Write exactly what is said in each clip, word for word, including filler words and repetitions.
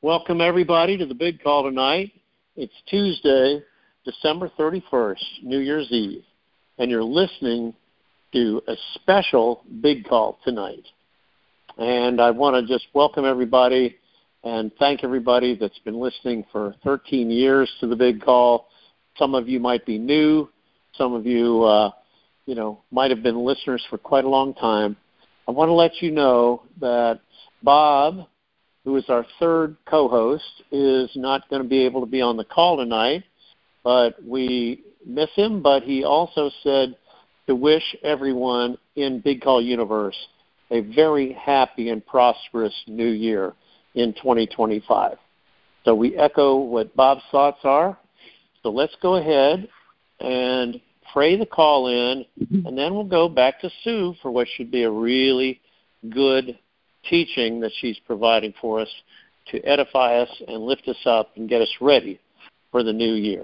Welcome, everybody, to the big call tonight. It's Tuesday, December thirty-first, New Year's Eve, and you're listening to a special big call tonight. And I want to just welcome everybody and thank everybody that's been listening for thirteen years to the big call. Some of you might be new. Some of you, uh, you know, might have been listeners for quite a long time. I want to let you know that Bob, who is our third co-host, is not going to be able to be on the call tonight, but we miss him. But he also said to wish everyone in Big Call Universe a very happy and prosperous new year in twenty twenty-five. So we echo what Bob's thoughts are. So let's go ahead and pray the call in, and then we'll go back to Sue for what should be a really good teaching that she's providing for us to edify us and lift us up and get us ready for the new year.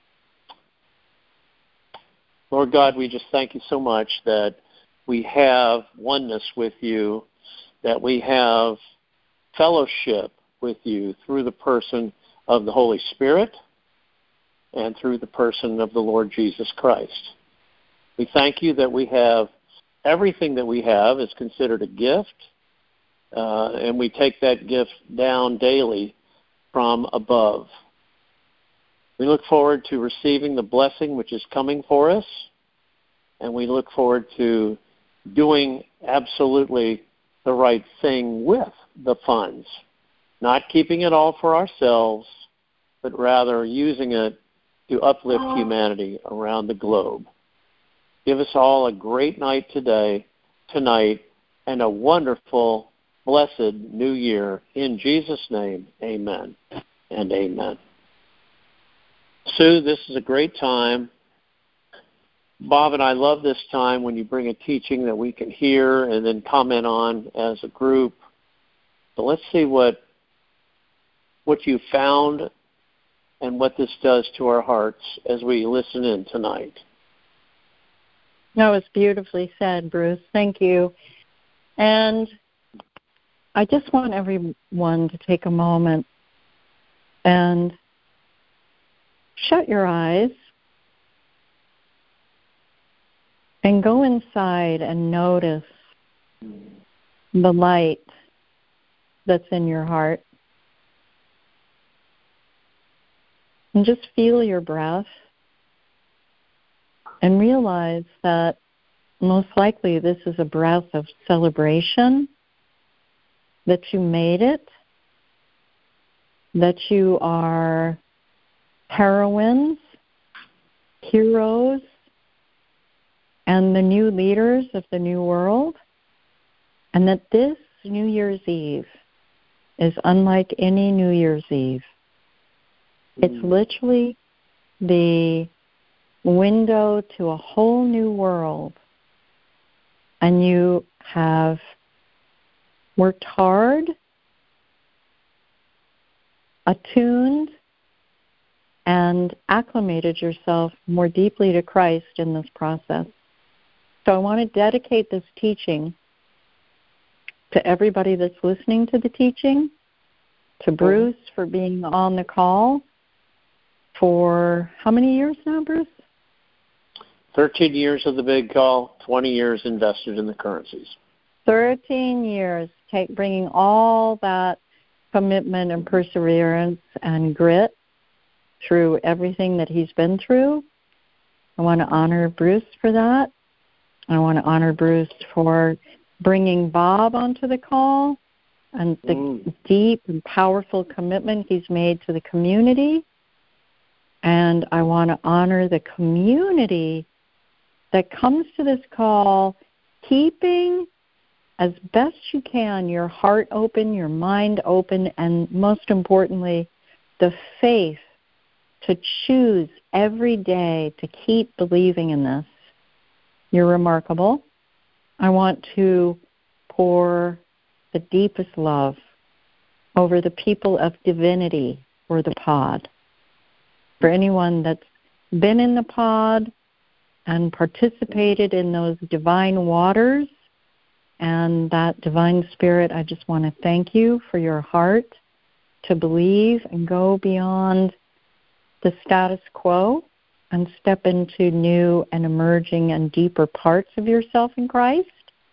Lord God, we just thank you so much that we have oneness with you, that we have fellowship with you through the person of the Holy Spirit and through the person of the Lord Jesus Christ. We thank you that we have everything that we have is considered a gift, Uh, and we take that gift down daily from above. We look forward to receiving the blessing which is coming for us, and we look forward to doing absolutely the right thing with the funds, not keeping it all for ourselves, but rather using it to uplift humanity around the globe. Give us all a great night today, tonight, and a wonderful blessed new year. In Jesus' name, amen and amen. Sue, this is a great time. Bob and I love this time when you bring a teaching that we can hear and then comment on as a group. So let's see what what you found and what this does to our hearts as we listen in tonight. That was beautifully said, Bruce. Thank you. And I just want everyone to take a moment and shut your eyes and go inside and notice the light that's in your heart. And just feel your breath and realize that most likely this is a breath of celebration, that you made it, that you are heroines, heroes, and the new leaders of the new world, and that this New Year's Eve is unlike any New Year's Eve. Mm. It's literally the window to a whole new world, and you have worked hard, attuned, and acclimated yourself more deeply to Christ in this process. So I want to dedicate this teaching to everybody that's listening to the teaching, to Bruce for being on the call for how many years now, Bruce? thirteen years of the big call, twenty years invested in the currencies. thirteen years, take, bringing all that commitment and perseverance and grit through everything that he's been through. I want to honor Bruce for that. I want to honor Bruce for bringing Bob onto the call and the mm. deep and powerful commitment he's made to the community. And I want to honor the community that comes to this call, keeping as best you can your heart open, your mind open, and most importantly, the faith to choose every day to keep believing in this. You're remarkable. I want to pour the deepest love over the people of divinity for the pod. For anyone that's been in the pod and participated in those divine waters and that divine spirit, I just want to thank you for your heart to believe and go beyond the status quo and step into new and emerging and deeper parts of yourself in Christ.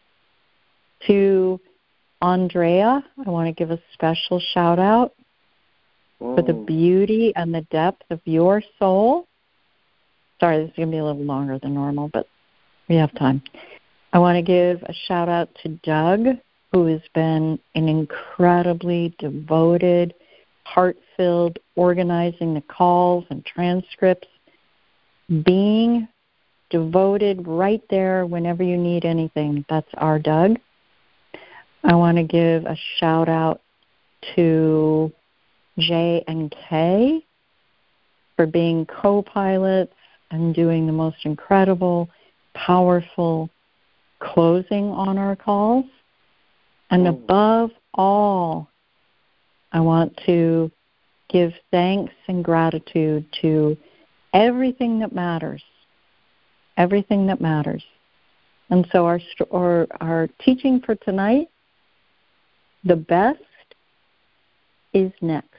To Andrea, I want to give a special shout out Whoa. for the beauty and the depth of your soul. Sorry, this is going to be a little longer than normal, but we have time. I want to give a shout out to Doug, who has been an incredibly devoted, heart-filled, organizing the calls and transcripts, being devoted right there whenever you need anything. That's our Doug. I want to give a shout out to J and K for being co-pilots and doing the most incredible, powerful closing on our calls. And Mm. above all, I want to give thanks and gratitude to everything that matters, everything that matters. And so our, our, our teaching for tonight, the best is next.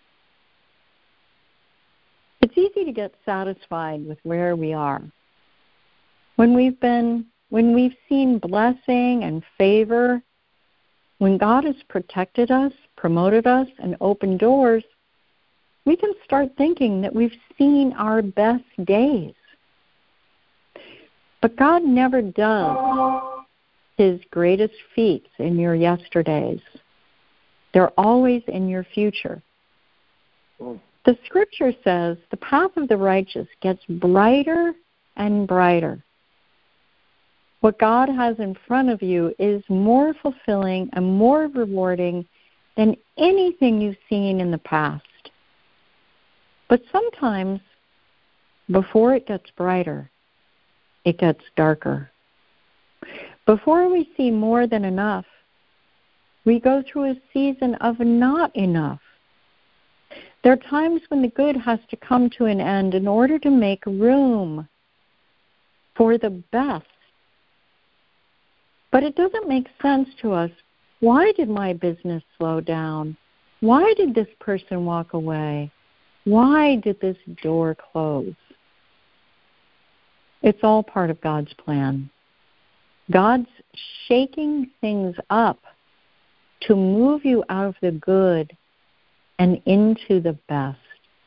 It's easy to get satisfied with where we are. When we've been, when we've seen blessing and favor, when God has protected us, promoted us, and opened doors, we can start thinking that we've seen our best days. But God never does His greatest feats in your yesterdays. They're always in your future. The scripture says the path of the righteous gets brighter and brighter. What God has in front of you is more fulfilling and more rewarding than anything you've seen in the past. But sometimes, before it gets brighter, it gets darker. Before we see more than enough, we go through a season of not enough. There are times when the good has to come to an end in order to make room for the best. But it doesn't make sense to us. Why did my business slow down? Why did this person walk away? Why did this door close? It's all part of God's plan. God's shaking things up to move you out of the good and into the best.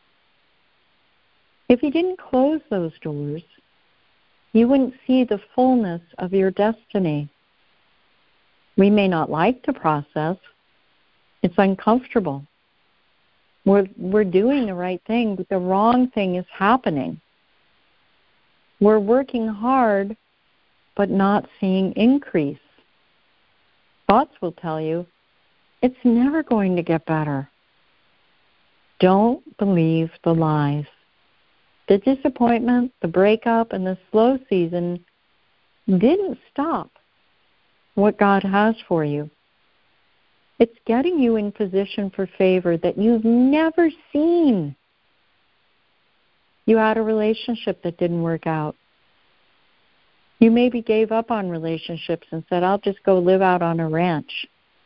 If He didn't close those doors, you wouldn't see the fullness of your destiny. We may not like the process. It's uncomfortable. We're, we're doing the right thing, but the wrong thing is happening. We're working hard, but not seeing increase. Thoughts will tell you, it's never going to get better. Don't believe the lies. The disappointment, the breakup, and the slow season didn't stop what God has for you. It's getting you in position for favor that you've never seen. You had a relationship that didn't work out. You maybe gave up on relationships and said, I'll just go live out on a ranch.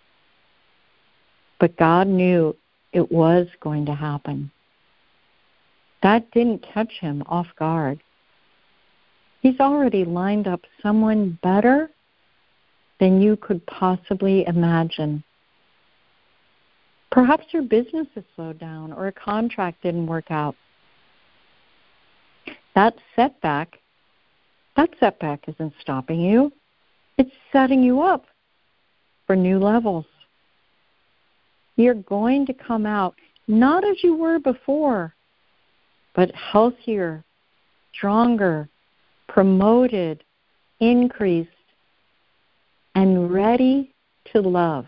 But God knew it was going to happen. That didn't catch Him off guard. He's already lined up someone better than you could possibly imagine. Perhaps your business has slowed down or a contract didn't work out. That setback, that setback isn't stopping you. It's setting you up for new levels. You're going to come out not as you were before, but healthier, stronger, promoted, increased, and ready to love.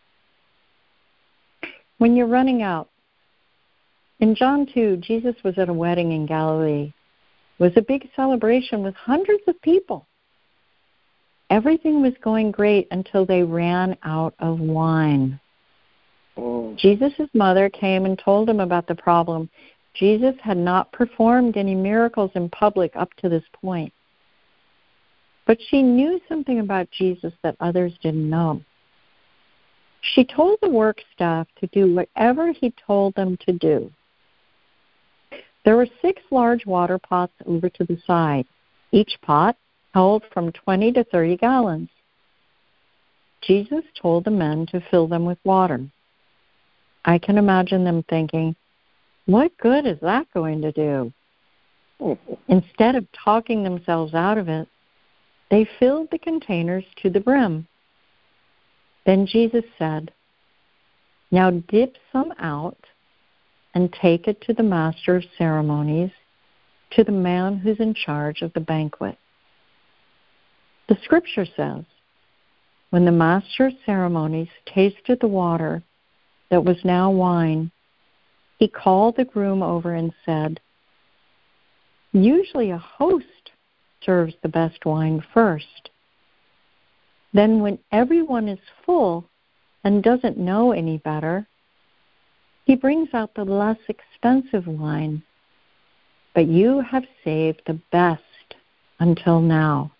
When you're running out, in John two, Jesus was at a wedding in Galilee. It was a big celebration with hundreds of people. Everything was going great until they ran out of wine. Oh. Jesus' mother came and told him about the problem. Jesus had not performed any miracles in public up to this point. But she knew something about Jesus that others didn't know. She told the work staff to do whatever he told them to do. There were six large water pots over to the side. Each pot held from twenty to thirty gallons. Jesus told the men to fill them with water. I can imagine them thinking, what good is that going to do? Instead of talking themselves out of it, they filled the containers to the brim. Then Jesus said, now dip some out and take it to the master of ceremonies, to the man who's in charge of the banquet. The scripture says, when the master of ceremonies tasted the water that was now wine, he called the groom over and said, usually a host serves the best wine first. Then when everyone is full and doesn't know any better, he brings out the less expensive wine. But you have saved the best until now.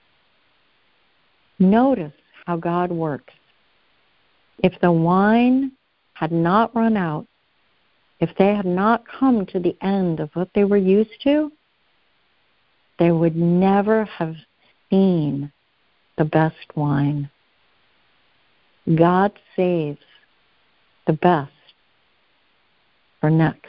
Notice how God works. If the wine had not run out, if they had not come to the end of what they were used to, they would never have seen the best wine. God saves the best for next.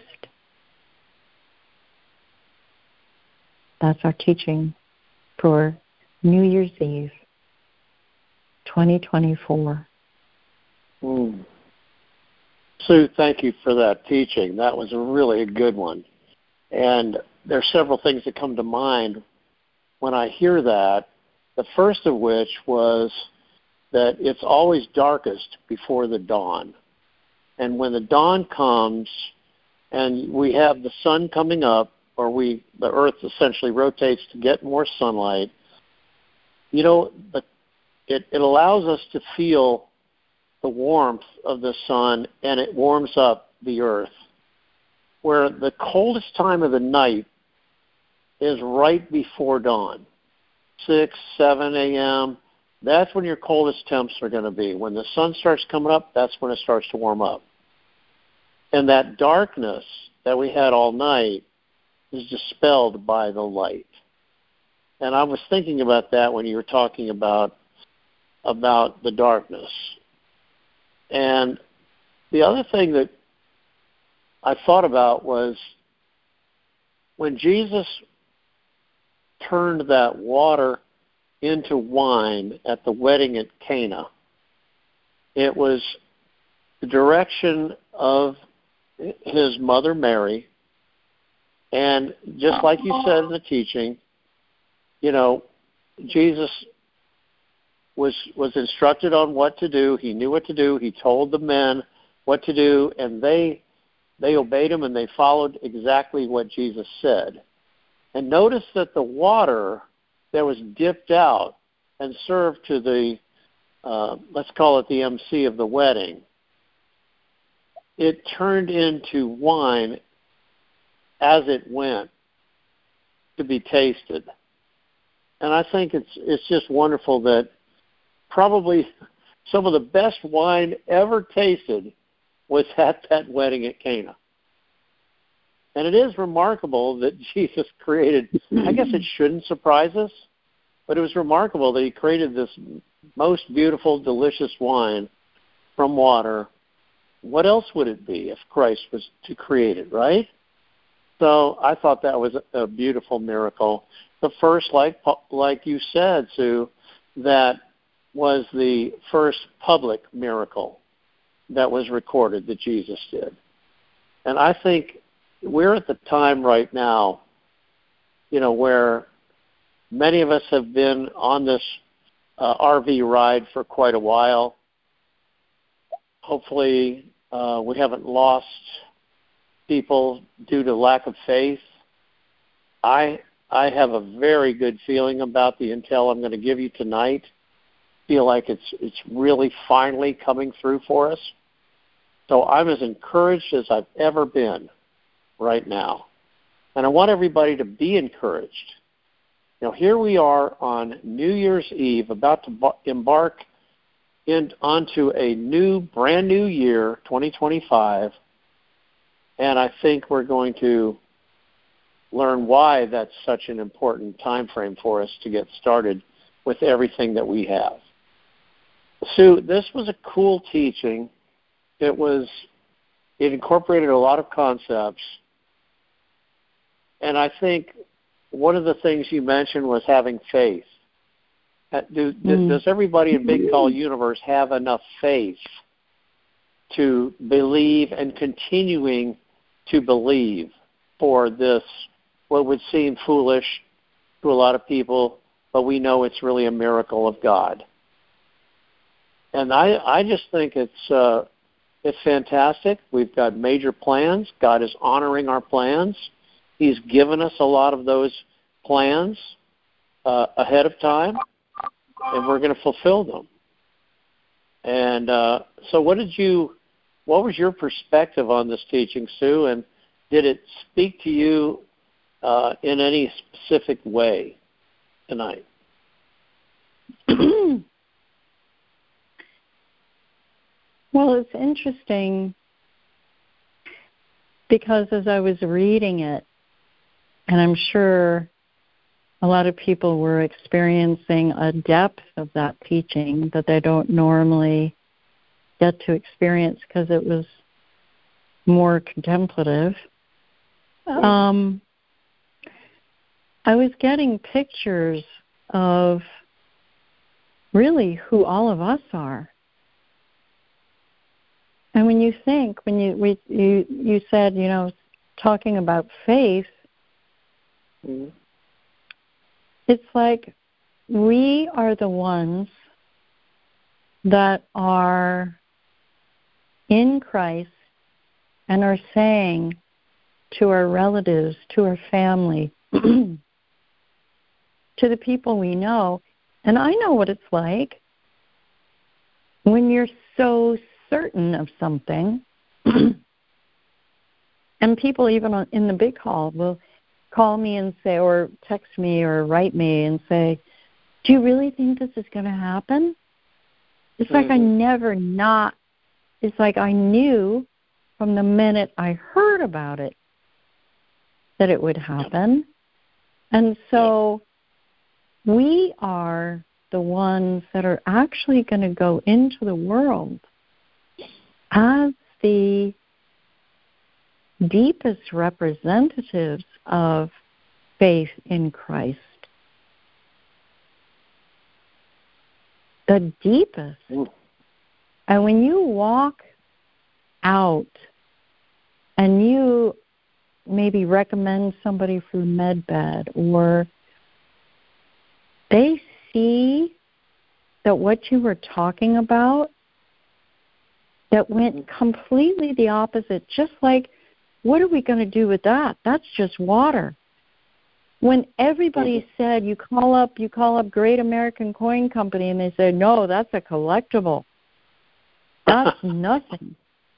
That's our teaching for New Year's Eve, twenty twenty-four. Mm. Sue, thank you for that teaching. That was a really good one. And there are several things that come to mind when I hear that. The first of which was that it's always darkest before the dawn. And when the dawn comes and we have the sun coming up, or we the earth essentially rotates to get more sunlight, you know, the, it, it allows us to feel the warmth of the sun, and it warms up the earth. Where the coldest time of the night is right before dawn, six, seven a.m., that's when your coldest temps are going to be. When the sun starts coming up, that's when it starts to warm up. And that darkness that we had all night is dispelled by the light. And I was thinking about that when you were talking about about the darkness. And the other thing that I thought about was when Jesus turned that water into wine at the wedding at Cana, it was the direction of his mother Mary, and just like you said in the teaching, you know, Jesus was was instructed on what to do. He knew what to do. He told the men what to do, and they they obeyed him and they followed exactly what Jesus said. And notice that the water that was dipped out and served to the, uh, let's call it the M C of the wedding, it turned into wine as it went to be tasted. And I think it's it's just wonderful that probably some of the best wine ever tasted was at that wedding at Cana. And it is remarkable that Jesus created, I guess it shouldn't surprise us, but it was remarkable that he created this most beautiful, delicious wine from water. What else would it be if Christ was to create it, right? So I thought that was a beautiful miracle. The first, like like you said, Sue, that was the first public miracle that was recorded that Jesus did. And I think we're at the time right now, you know, where many of us have been on this uh, R V ride for quite a while. Hopefully uh, we haven't lost people due to lack of faith. I I have a very good feeling about the intel I'm going to give you tonight. Feel like it's it's really finally coming through for us. So I'm as encouraged as I've ever been right now. And I want everybody to be encouraged. You know, here we are on New Year's Eve, about to embark in, onto a new, brand new year, twenty twenty-five, and I think we're going to learn why that's such an important time frame for us to get started with everything that we have. Sue, this was a cool teaching. It was, it incorporated a lot of concepts, and I think one of the things you mentioned was having faith. Do, mm. Does everybody in Big Call Universe have enough faith to believe and continuing to believe for this, what would seem foolish to a lot of people, but we know it's really a miracle of God? And I, I just think it's uh, it's fantastic. We've got major plans. God is honoring our plans. He's given us a lot of those plans uh, ahead of time, and we're going to fulfill them. And uh, so what did you, what was your perspective on this teaching, Sue, and did it speak to you uh, in any specific way tonight? Well, it's interesting because as I was reading it, and I'm sure a lot of people were experiencing a depth of that teaching that they don't normally get to experience because it was more contemplative. Um, I was getting pictures of really who all of us are. And when you think, when you we, you you said, you know, talking about faith, mm-hmm. It's like we are the ones that are in Christ and are saying to our relatives, to our family, to the people we know, and I know what it's like when you're so certain of something, and people even in the big hall will call me and say, or text me or write me and say, do you really think this is going to happen? It's mm-hmm. like I never not, it's like I knew from the minute I heard about it that it would happen. Yep. And so yep. we are the ones that are actually going to go into the world as the deepest representatives of faith in Christ. The deepest. Mm. And when you walk out and you maybe recommend somebody for a med bed, or they see that what you were talking about that went completely the opposite, just like, what are we going to do with that? That's just water. When everybody mm-hmm. said, you call up, you call up Great American Coin Company, and they said, no, that's a collectible. That's nothing.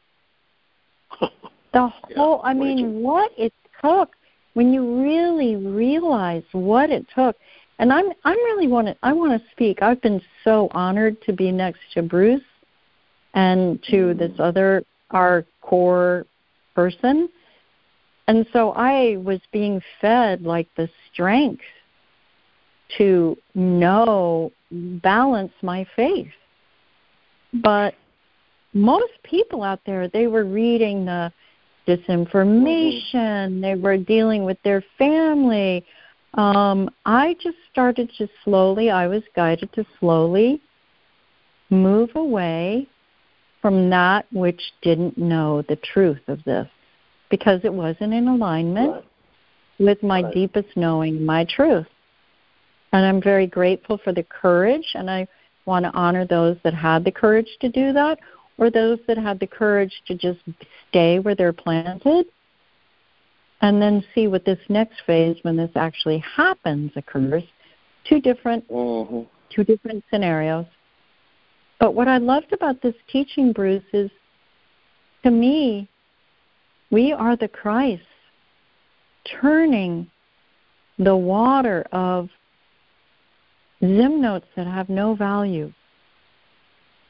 The whole, I mean, what it took, when you really realize what it took, and I'm, I'm really want to, I want to speak. I've been so honored to be next to Bruce and to this other, our core person. And so I was being fed like the strength to know, balance my faith. But most people out there, they were reading the disinformation, mm-hmm. they were dealing with their family. Um, I just started to slowly, I was guided to slowly move away from that which didn't know the truth of this, because it wasn't in alignment right. with my right. deepest knowing, my truth. And I'm very grateful for the courage, and I want to honor those that had the courage to do that, or those that had the courage to just stay where they're planted, and then see what this next phase, when this actually happens, occurs. Two different, mm-hmm. two different scenarios. But what I loved about this teaching, Bruce, is, to me, we are the Christ, turning the water of Zim notes that have no value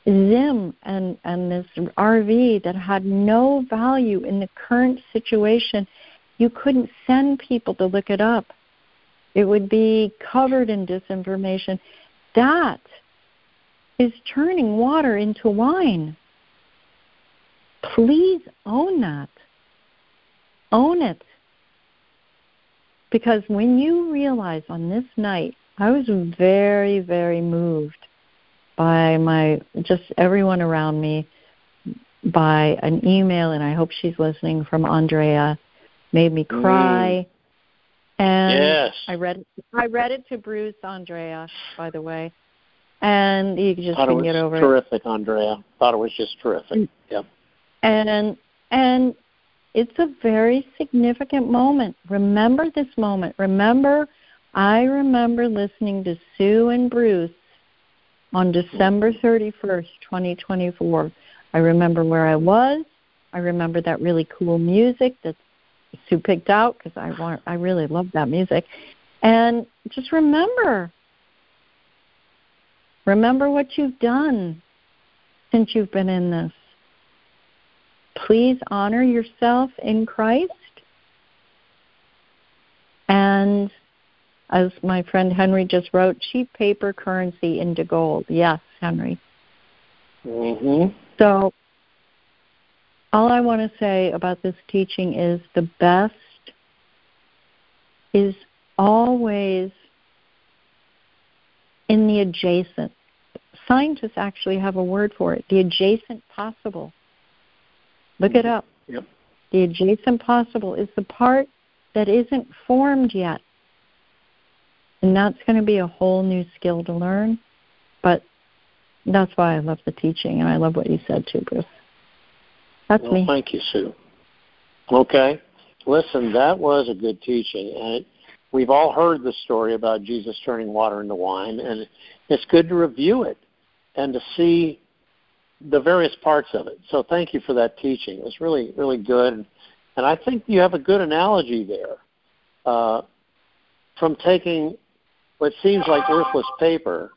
Zim and, and this R V that had no value in the current situation, you couldn't send people to look it up. It would be covered in disinformation. That is turning water into wine. Please own that. Own it. Because when you realize on this night, I was very, very moved by my, just everyone around me, by an email, and I hope she's listening, from Andrea, made me cry. Mm. And yes. I read it, I read it to Bruce, Andrea, by the way, and you just Thought couldn't get over terrific, it. Terrific, Andrea. Thought it was just terrific. Yep. And and it's a very significant moment. Remember this moment. Remember, I remember listening to Sue and Bruce on December thirty-first, twenty twenty-four. I remember where I was. I remember that really cool music that Sue picked out because I want, I really love that music. And just remember, remember what you've done since you've been in this. Please honor yourself in Christ. And as my friend Henry just wrote, cheap paper currency into gold. Yes, Henry. Mm-hmm. So all I want to say about this teaching is the best is always in the adjacent. Scientists actually have a word for it, the adjacent possible. Look it up. Yep. The adjacent possible is the part that isn't formed yet. And that's going to be a whole new skill to learn. But that's why I love the teaching, and I love what you said too, Bruce. That's well, me. Thank you, Sue. Okay. Listen, that was a good teaching. And we've all heard the story about Jesus turning water into wine, and it's good to review it and to see the various parts of it. So thank you for that teaching. It was really, really good. And I think you have a good analogy there uh, from taking what seems like worthless paper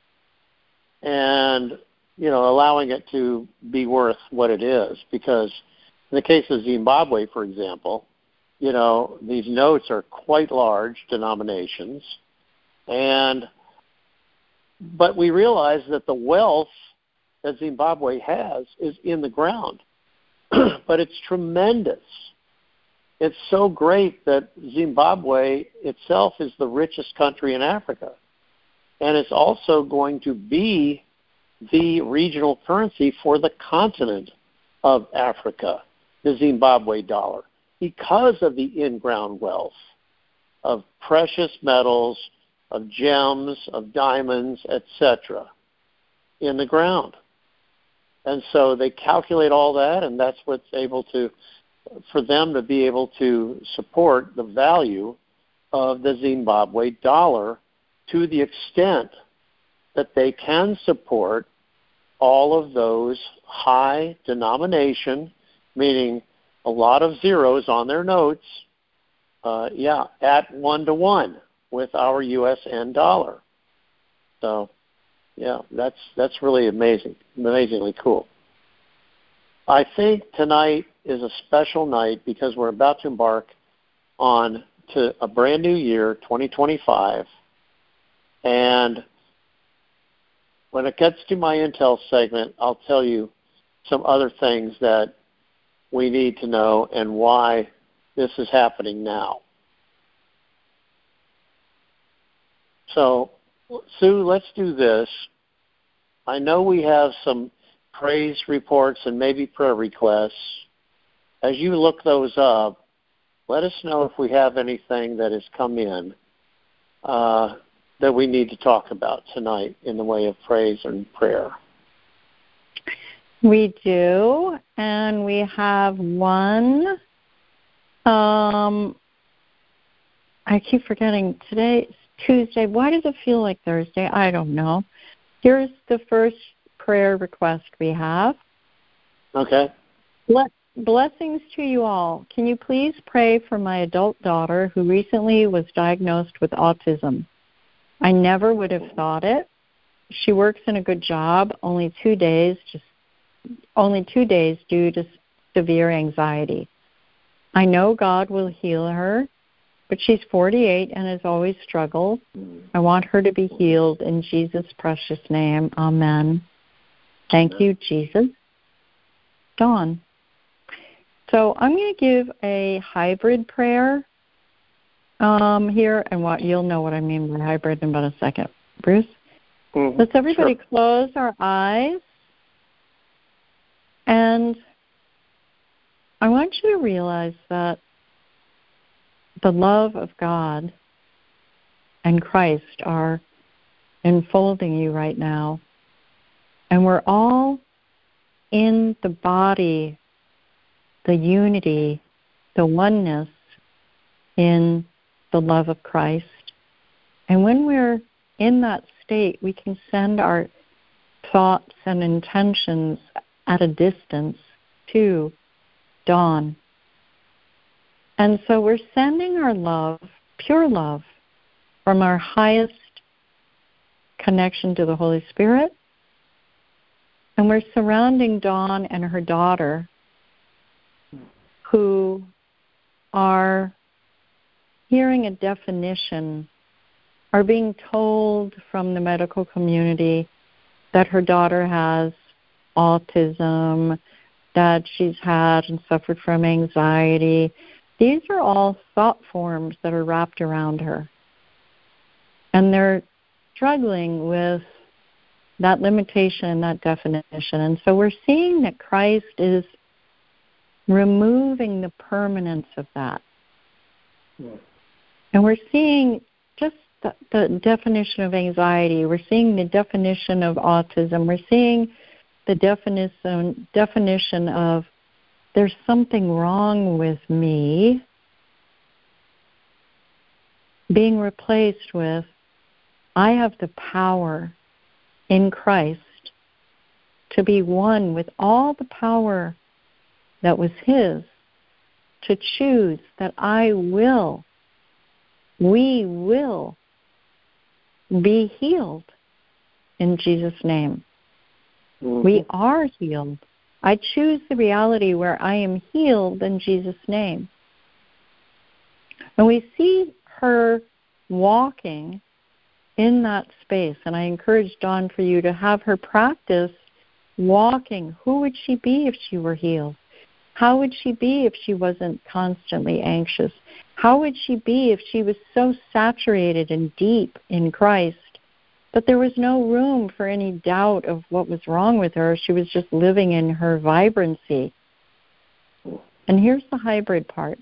and, you know, allowing it to be worth what it is. Because in the case of Zimbabwe, for example, you know, these notes are quite large denominations. And but we realize that the wealth that Zimbabwe has is in the ground. But it's tremendous. It's so great that Zimbabwe itself is the richest country in Africa. And it's also going to be the regional currency for the continent of Africa, the Zimbabwe dollar, because of the in-ground wealth of precious metals, of gems, of diamonds, et cetera, in the ground. And so they calculate all that, and that's what's able to, for them to be able to support the value of the Zimbabwe dollar to the extent that they can support all of those high denomination, meaning a lot of zeros on their notes, uh, yeah, at one to one with our U S N dollar. So, yeah, that's that's really amazing, amazingly cool. I think tonight is a special night because we're about to embark on to a brand new year, twenty twenty-five, and when it gets to my Intel segment, I'll tell you some other things that we need to know and why this is happening now. So, Sue, let's do this. I know we have some praise reports and maybe prayer requests. As you look those up, let us know if we have anything that has come in uh, that we need to talk about tonight in the way of praise and prayer. We do, and we have one. Um, I keep forgetting today. Tuesday. Why does it feel like Thursday? I don't know. Here's the first prayer request we have. Okay. Blessings to you all. Can you please pray for my adult daughter who recently was diagnosed with autism? I never would have thought it. she works in a good job, only two days, just only two days due to severe anxiety. I know God will heal her, but she's forty-eight and has always struggled. I want her to be healed in Jesus' precious name. Amen. Thank you, Jesus. Dawn. So I'm going to give a hybrid prayer um, here, and what you'll know what I mean by hybrid in about a second. Bruce? Mm-hmm. Let's everybody Sure. close our eyes. And I want you to realize that the love of God and Christ are enfolding you right now. And we're all in the body, the unity, the oneness in the love of Christ. And when we're in that state, we can send our thoughts and intentions at a distance to Dawn. And so we're sending our love, pure love, from our highest connection to the Holy Spirit. And we're surrounding Dawn and her daughter, who are hearing a definition, are being told from the medical community that her daughter has autism, that she's had and suffered from anxiety. These are all thought forms that are wrapped around her. And they're struggling with that limitation, that definition. And so we're seeing that Christ is removing the permanence of that. Yeah. And we're seeing just the, the definition of anxiety. We're seeing the definition of autism. We're seeing the definition definition of there's something wrong with me being replaced with I have the power in Christ to be one with all the power that was His, to choose that I will, we will be healed in Jesus' name. Mm-hmm. We are healed. I choose the reality where I am healed in Jesus' name. And we see her walking in that space. And I encourage Dawn for you to have her practice walking. Who would she be if she were healed? How would she be if she wasn't constantly anxious? How would she be if she was so saturated and deep in Christ that there was no room for any doubt of what was wrong with her? She was just living in her vibrancy. And here's the hybrid part.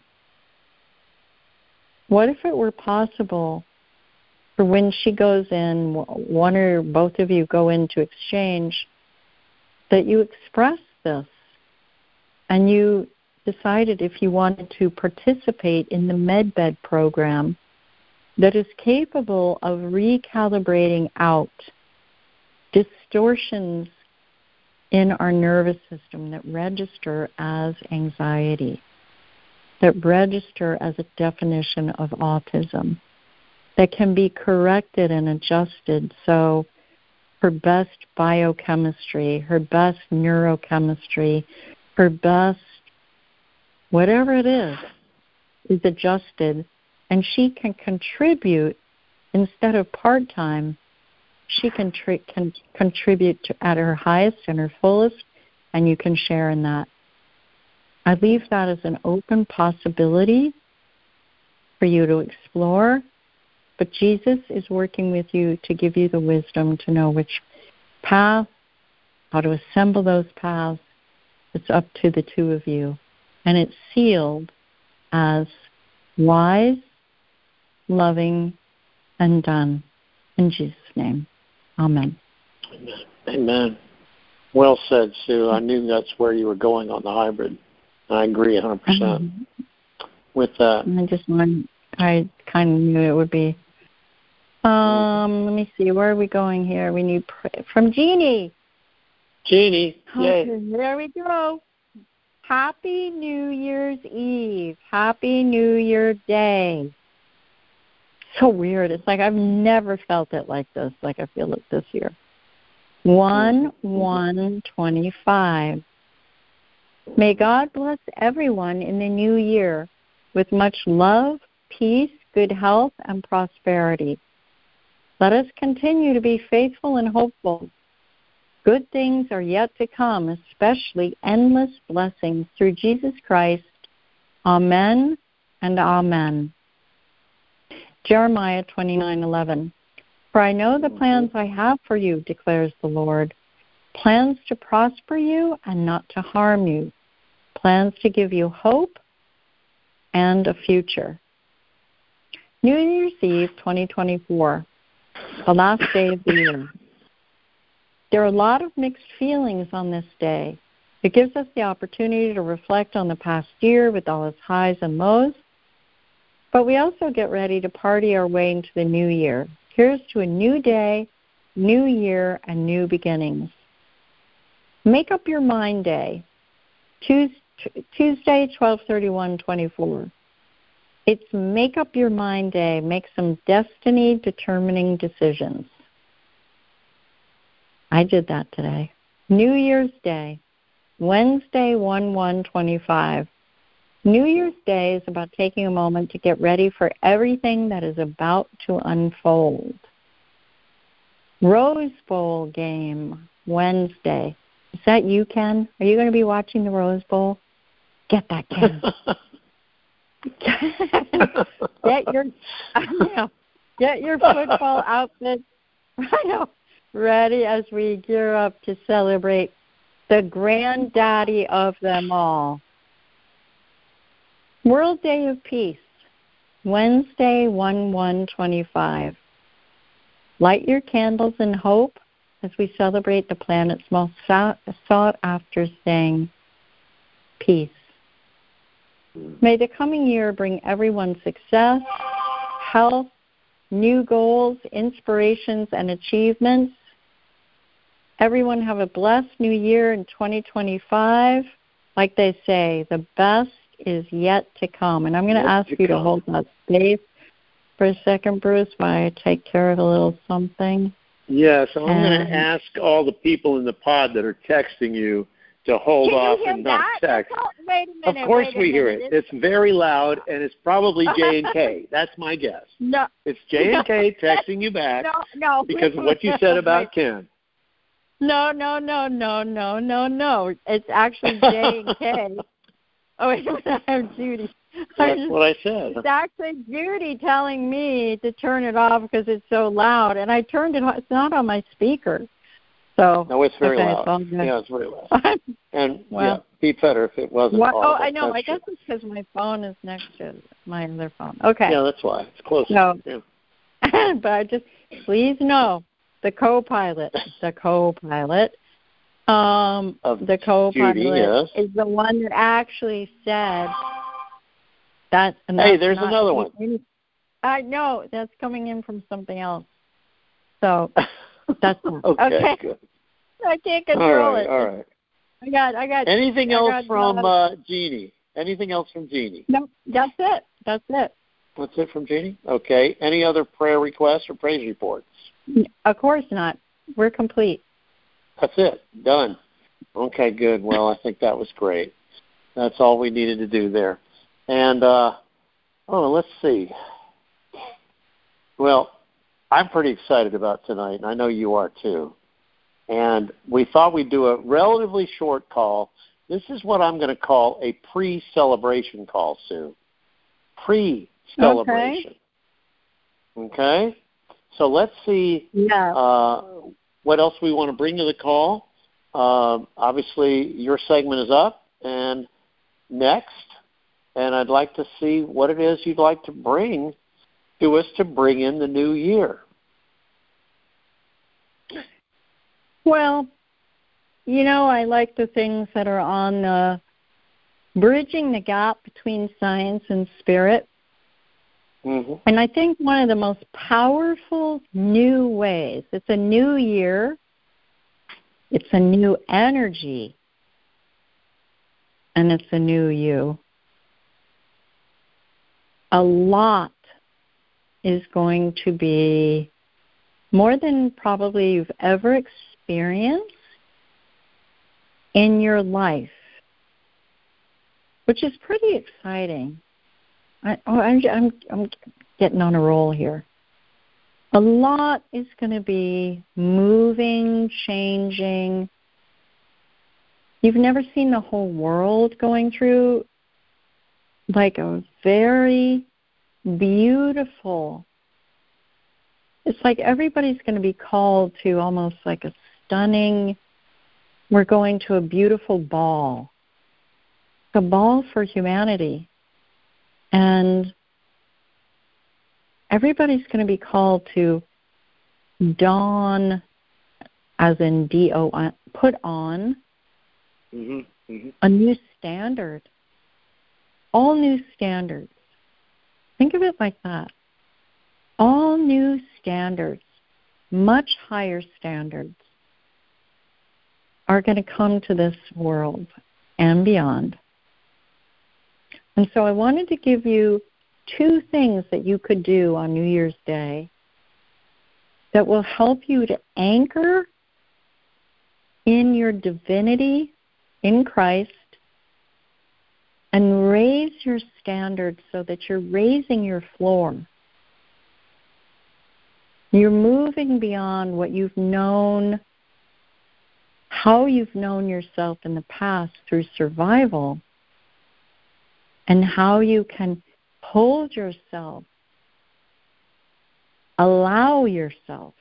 What if it were possible for when she goes in, one or both of you go into exchange, that you express this and you decided if you wanted to participate in the MedBed program that is capable of recalibrating out distortions in our nervous system that register as anxiety, that register as a definition of autism, that can be corrected and adjusted so her best biochemistry, her best neurochemistry, her best whatever it is, is adjusted, and she can contribute instead of part-time. She can, tri- can contribute to, at her highest and her fullest, and you can share in that. I leave that as an open possibility for you to explore, but Jesus is working with you to give you the wisdom to know which path, how to assemble those paths. It's up to the two of you. And it's sealed as wise, loving, and done. In Jesus' name. Amen. Amen. Amen. Well said, Sue. I knew that's where you were going on the hybrid. I agree one hundred percent um, with that. I just wanted, I kind of knew it would be. Um, let me see. Where are we going here? We need pray- from Jeannie. Jeannie, yay. Okay, there we go. Happy New Year's Eve. Happy New Year Day. So weird. It's like I've never felt it like this, like I feel it this year. one one twenty-five. May God bless everyone in the new year with much love, peace, good health, and prosperity. Let us continue to be faithful and hopeful. Good things are yet to come, especially endless blessings through Jesus Christ. Amen and amen. Jeremiah twenty-nine eleven. For I know the plans I have for you, declares the Lord, plans to prosper you and not to harm you, plans to give you hope and a future. New Year's Eve twenty twenty-four, the last day of the year. There are a lot of mixed feelings on this day. It gives us the opportunity to reflect on the past year with all its highs and lows, but we also get ready to party our way into the new year. Here's to a new day, new year, and new beginnings. Make Up Your Mind Day, Tuesday, twelve thirty-one twenty-four. It's Make Up Your Mind Day. Make some destiny-determining decisions. I did that today. New Year's Day, Wednesday, one one twenty-five. New Year's Day is about taking a moment to get ready for everything that is about to unfold. Rose Bowl game, Wednesday. Is that you, Ken? Are you going to be watching the Rose Bowl? Get that, Ken. get your, I know, get your football outfit, I know, ready as we gear up to celebrate the granddaddy of them all. World Day of Peace, Wednesday, one one twenty-five. Light your candles in hope as we celebrate the planet's most sought-after saying, peace. May the coming year bring everyone success, health, new goals, inspirations, and achievements. Everyone have a blessed new year in twenty twenty-five. Like they say, the best is yet to come. And I'm going to ask you to hold that space for a second, Bruce, while I take care of a little something. Yes, I'm going to ask all the people in the pod that are texting you to hold off and not text. All, wait a minute, of course wait a we minute. hear it. It's very loud, and it's probably J and K. That's my guess. No. It's J and K texting you back no, no. because of what you said about Ken. No, no, no, no, no, no, no. It's actually J and K. Oh, wait a minute, I have Judy. That's just, what I said. It's actually Judy telling me to turn it off because it's so loud, and I turned it off. It's not on my speaker. So no, it's very okay, loud. It's yeah, it's very loud. And well, yeah, be better if it wasn't. What, oh, audible. I know. That's I guess true. it's because my phone is next to my other phone. Okay. Yeah, that's why. It's close. No. Yeah. But I just please know the co-pilot, the co-pilot, um, of the co-pilot Judy, yes. is the one that actually said that. And hey, there's another one. I know that's coming in from something else. So that's okay, okay. Good. I can't control all right, it. All right. I got. I got. Anything I else got, from uh, uh, Jeannie? Anything else from Jeannie? No, that's it. That's it. That's it from Jeannie? Okay. Any other prayer requests or praise reports? Of course not. We're complete. That's it. Done. Okay, good. Well, I think that was great. That's all we needed to do there. And, uh, oh, let's see. Well, I'm pretty excited about tonight, and I know you are too. And we thought we'd do a relatively short call. This is what I'm going to call a pre-celebration call, Sue. Pre-celebration. Okay? okay? So let's see yeah. uh, what else we want to bring to the call. Uh, obviously, your segment is up and next, and I'd like to see what it is you'd like to bring to us to bring in the new year. Well, you know, I like the things that are on uh, bridging the gap between science and spirit. Mm-hmm. And I think one of the most powerful new ways, it's a new year, it's a new energy, and it's a new you. A lot is going to be more than probably you've ever experienced experience in your life, which is pretty exciting. I, oh, I'm, I'm, I'm getting on a roll here. A lot is going to be moving, changing. You've never seen the whole world going through like a very beautiful, it's like everybody's going to be called to almost like a stunning, we're going to a beautiful ball, a ball for humanity. And everybody's going to be called to don, as in D O N, put on mm-hmm, mm-hmm. a new standard. All new standards. Think of it like that. All new standards, much higher standards, are going to come to this world and beyond. And so I wanted to give you two things that you could do on New Year's Day that will help you to anchor in your divinity in Christ and raise your standards so that you're raising your floor. You're moving beyond what you've known, how you've known yourself in the past through survival, and how you can hold yourself, allow yourself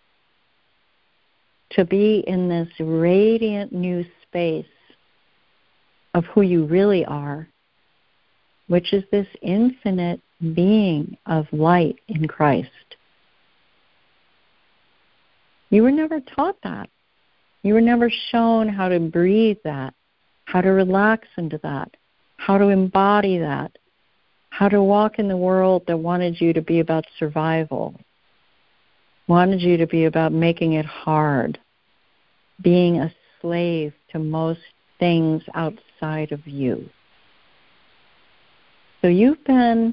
to be in this radiant new space of who you really are, which is this infinite being of light in Christ. You were never taught that. You were never shown how to breathe that, how to relax into that, how to embody that, how to walk in the world that wanted you to be about survival, wanted you to be about making it hard, being a slave to most things outside of you. So you've been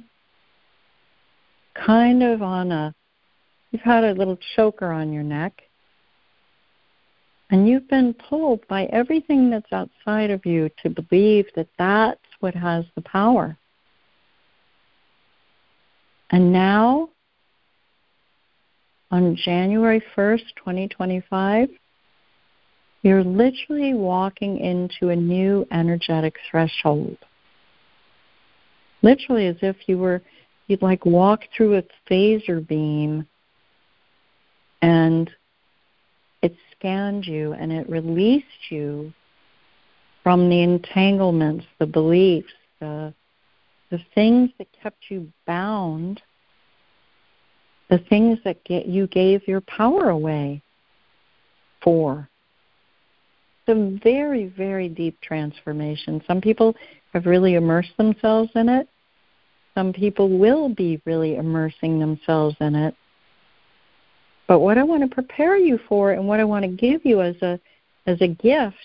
kind of on a, you've had a little choker on your neck, and you've been pulled by everything that's outside of you to believe that that's what has the power. And now, on January first, twenty twenty-five, you're literally walking into a new energetic threshold. Literally as if you were, you'd like walk through a phaser beam and it scanned you and it released you from the entanglements, the beliefs, the, the things that kept you bound, the things that get, you gave your power away for. It's a very, very deep transformation. Some people have really immersed themselves in it. Some people will be really immersing themselves in it. But what I want to prepare you for and what I want to give you as a as a gift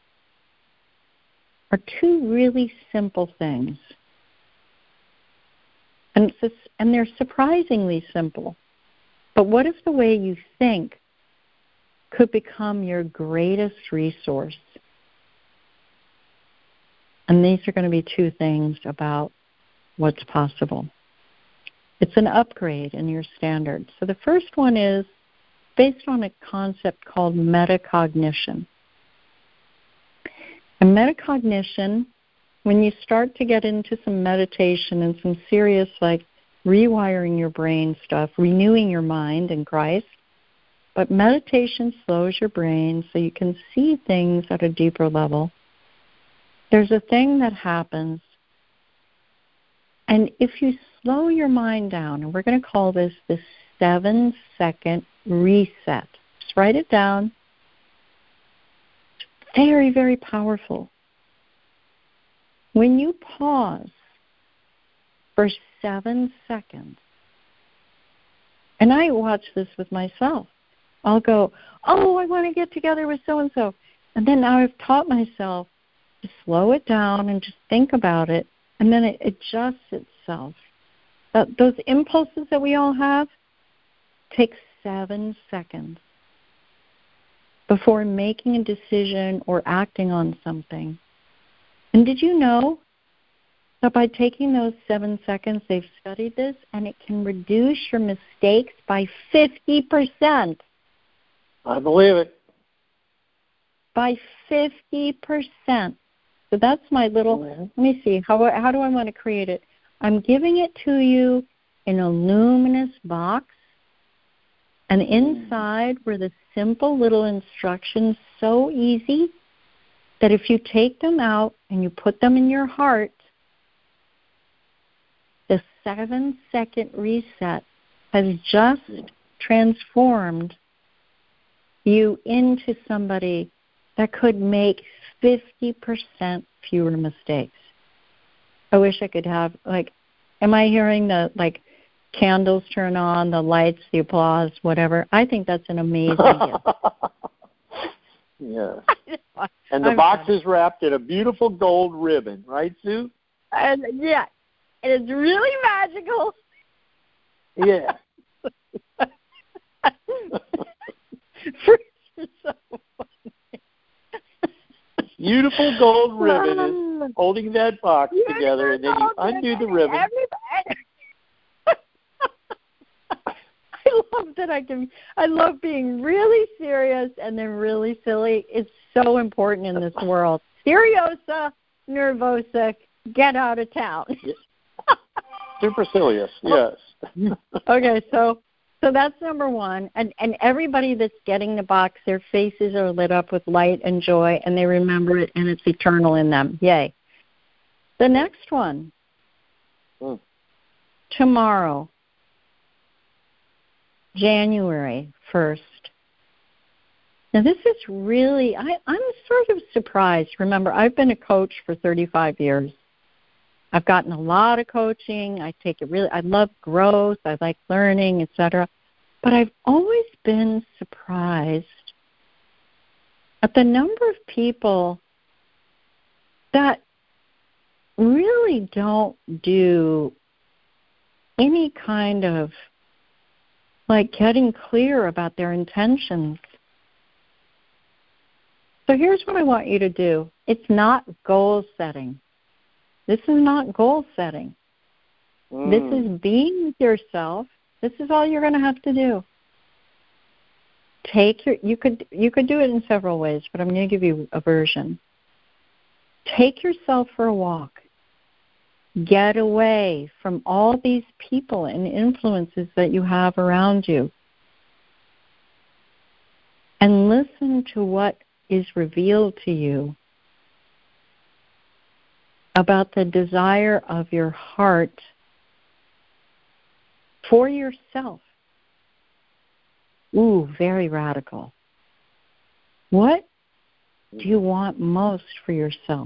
are two really simple things. And, it's just, and they're surprisingly simple. But what if the way you think could become your greatest resource? And these are going to be two things about what's possible. It's an upgrade in your standards. So the first one is based on a concept called metacognition. And metacognition, when you start to get into some meditation and some serious, like, rewiring your brain stuff, renewing your mind in Christ, but meditation slows your brain so you can see things at a deeper level. There's a thing that happens, and if you slow your mind down, and we're going to call this the seven-second reset. Just write it down. It's very, very powerful. When you pause for seven seconds, and I watch this with myself, I'll go, oh, I want to get together with so-and-so. And then now I've taught myself to slow it down and just think about it, and then it adjusts itself. Uh, those impulses that we all have take seven seconds. before making a decision or acting on something. And did you know that by taking those seven seconds, they've studied this, and it can reduce your mistakes by fifty percent. I believe it. By fifty percent. So that's my little, mm-hmm. let me see, how, how do I want to create it? I'm giving it to you in a luminous box, and inside were the simple little instructions, so easy that if you take them out and you put them in your heart, the seven-second reset has just transformed you into somebody that could make fifty percent fewer mistakes. I wish I could have, like, am I hearing the, like, candles turn on, the lights, the applause, whatever? I think that's an amazing gift. Yes. And the I'm box sorry. is wrapped in a beautiful gold ribbon, right, Sue? And, yeah, it's really magical. Yeah. So beautiful gold ribbon is holding that box beautiful together, and then you undo the ribbon. Everybody. I love that I can. I love being really serious and then really silly. It's so important in this world. Seriosa, nervosa, get out of town. Supercilious, yes. Okay, so so that's number one. And and everybody that's getting the box, their faces are lit up with light and joy, and they remember it, and it's eternal in them. Yay. The next one, mm. tomorrow, January first. Now, this is really, I, I'm sort of surprised. Remember, I've been a coach for thirty-five years. I've gotten a lot of coaching. I take it really, I love growth. I like learning, et cetera. But I've always been surprised at the number of people that really don't do any kind of, like, getting clear about their intentions. So here's what I want you to do. It's not goal setting. This is not goal setting. Mm. This is being with yourself. This is all you're going to have to do. Take your, you could you could do it in several ways, but I'm going to give you a version. Take yourself for a walk. Get away from all these people and influences that you have around you. And listen to what is revealed to you about the desire of your heart for yourself. Ooh, very radical. What do you want most for yourself?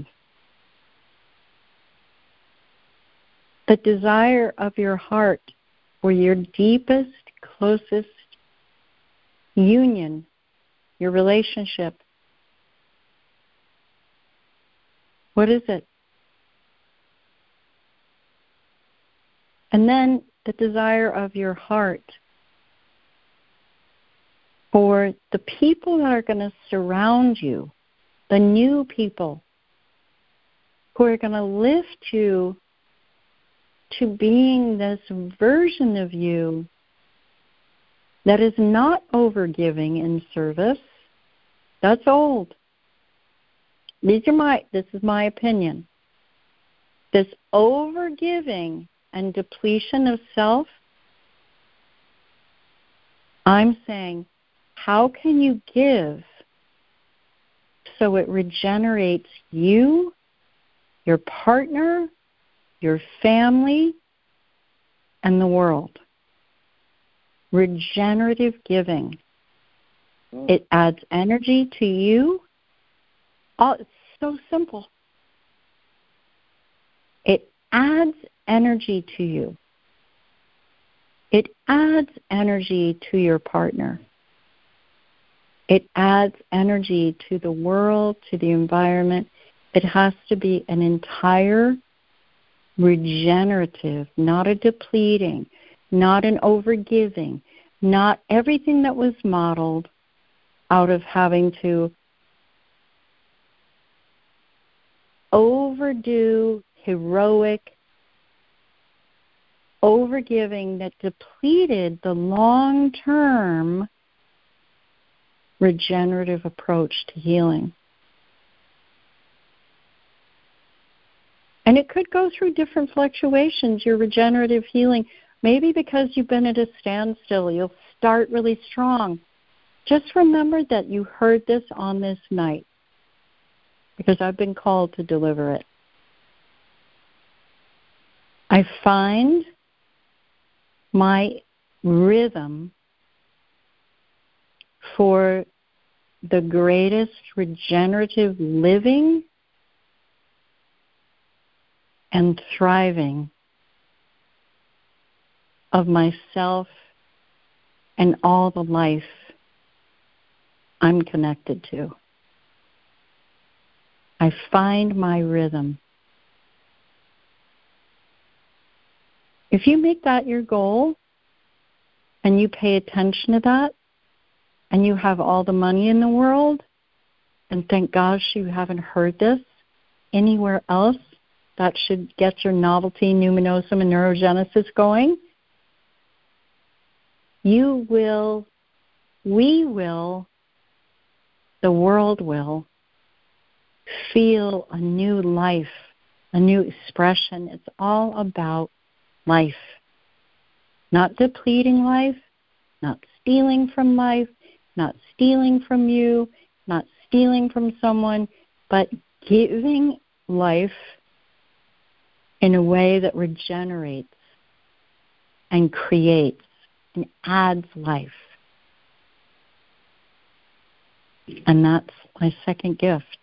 The desire of your heart for your deepest, closest union, your relationship. What is it? And then the desire of your heart for the people that are going to surround you, the new people who are going to lift you to being this version of you that is not overgiving in service. That's old. These are my, this is my opinion. This overgiving and depletion of self, I'm saying, how can you give so it regenerates you, your partner, your family, and the world? Regenerative giving. It adds energy to you. Oh, it's so simple. It adds energy to you. It adds energy to your partner. It adds energy to the world, to the environment. It has to be an entire regenerative, not a depleting, not an overgiving, not everything that was modeled, out of having to overdo heroic overgiving that depleted the long-term regenerative approach to healing. And it could go through different fluctuations, your regenerative healing. Maybe because you've been at a standstill, you'll start really strong. Just remember that you heard this on this night, because I've been called to deliver it. I find my rhythm for the greatest regenerative living and thriving of myself and all the life I'm connected to. I find my rhythm. If you make that your goal and you pay attention to that and you have all the money in the world, and thank gosh you haven't heard this anywhere else, that should get your novelty, numinosum, and neurogenesis going, you will, we will, the world will feel a new life, a new expression. It's all about life. Not depleting life, not stealing from life, not stealing from you, not stealing from someone, but giving life in a way that regenerates and creates and adds life. And that's my second gift.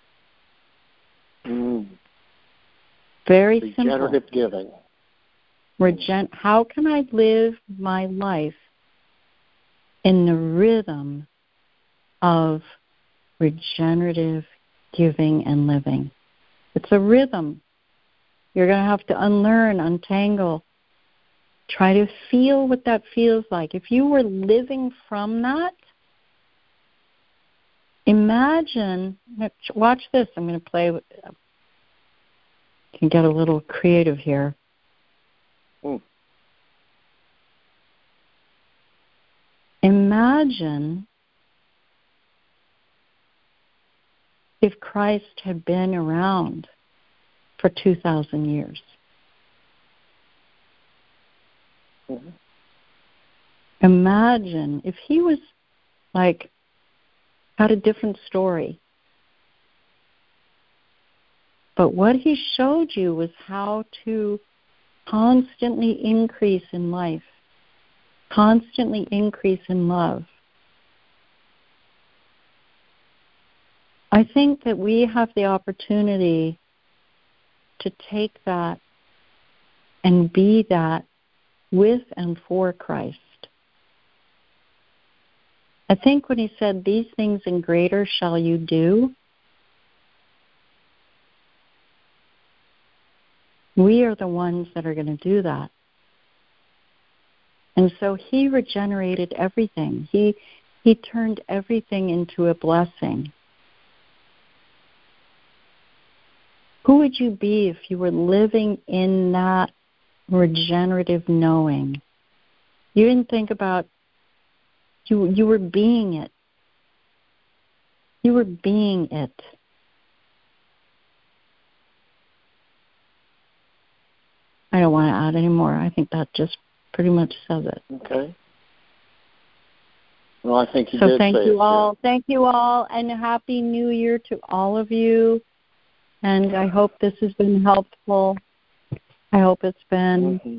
Mm. Very Regenerative simple. Regenerative giving. Regen- how can I live my life in the rhythm of regenerative giving and living? It's a rhythm. You're going to have to unlearn, untangle. Try to feel what that feels like. If you were living from that, imagine, watch this, I'm going to play with, can get a little creative here. Mm. Imagine if Christ had been around for two thousand years. Mm-hmm. Imagine if he was like, had a different story. But what he showed you was how to constantly increase in life, constantly increase in love. I think that we have the opportunity to take that and be that with and for Christ. I think when he said, these things and greater shall you do, we are the ones that are going to do that. And so he regenerated everything. He he turned everything into a blessing. Who would you be if you were living in that regenerative knowing? You didn't think about, you you were being it. You were being it. I don't want to add any more. I think that just pretty much says it. Okay. Well, I think you so did thank say you it, all. too. Thank you all, and Happy New Year to all of you. And I hope this has been helpful. I hope it's been Mm-hmm.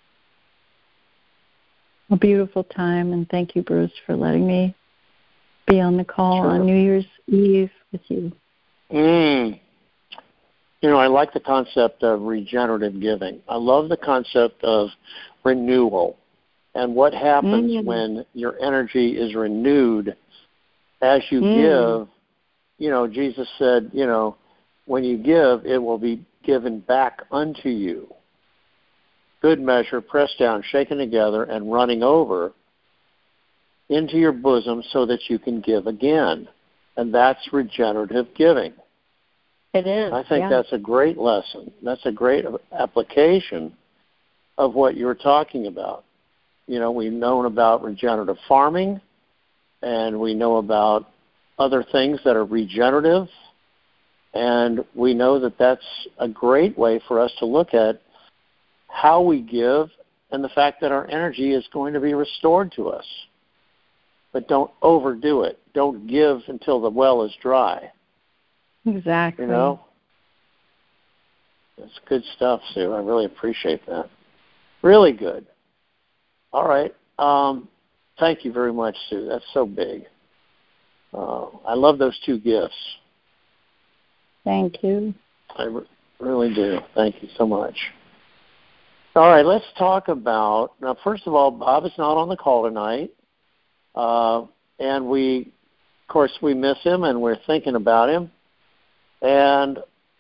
a beautiful time. And thank you, Bruce, for letting me be on the call Sure. on New Year's Eve with you. Mm. You know, I like the concept of regenerative giving. I love the concept of renewal. And what happens mm. when your energy is renewed as you mm. give, you know, Jesus said, you know, when you give, it will be given back unto you. Good measure, pressed down, shaken together, and running over, into your bosom so that you can give again. And that's regenerative giving. It is. I think yeah. that's a great lesson. That's a great application of what you're talking about. You know, we've known about regenerative farming, and we know about other things that are regenerative, and we know that that's a great way for us to look at how we give and the fact that our energy is going to be restored to us. But don't overdo it. Don't give until the well is dry. Exactly. You know? That's good stuff, Sue. I really appreciate that. Really good. All right. Um, thank you very much, Sue. That's so big. Uh, I love those two gifts. Thank you. I re- really do. Thank you so much. All right, let's talk about, now first of all, Bob is not on the call tonight. Uh, and we, of course, we miss him and we're thinking about him. And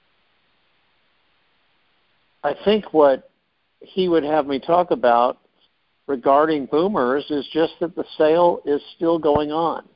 I think what he would have me talk about regarding boomers is just that the sale is still going on.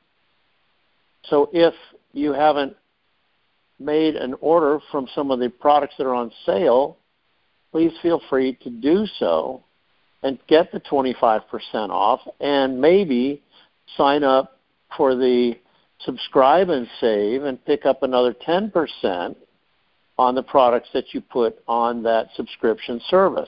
So if you haven't made an order from some of the products that are on sale, please feel free to do so and get the twenty-five percent off and maybe sign up for the subscribe and save and pick up another ten percent on the products that you put on that subscription service.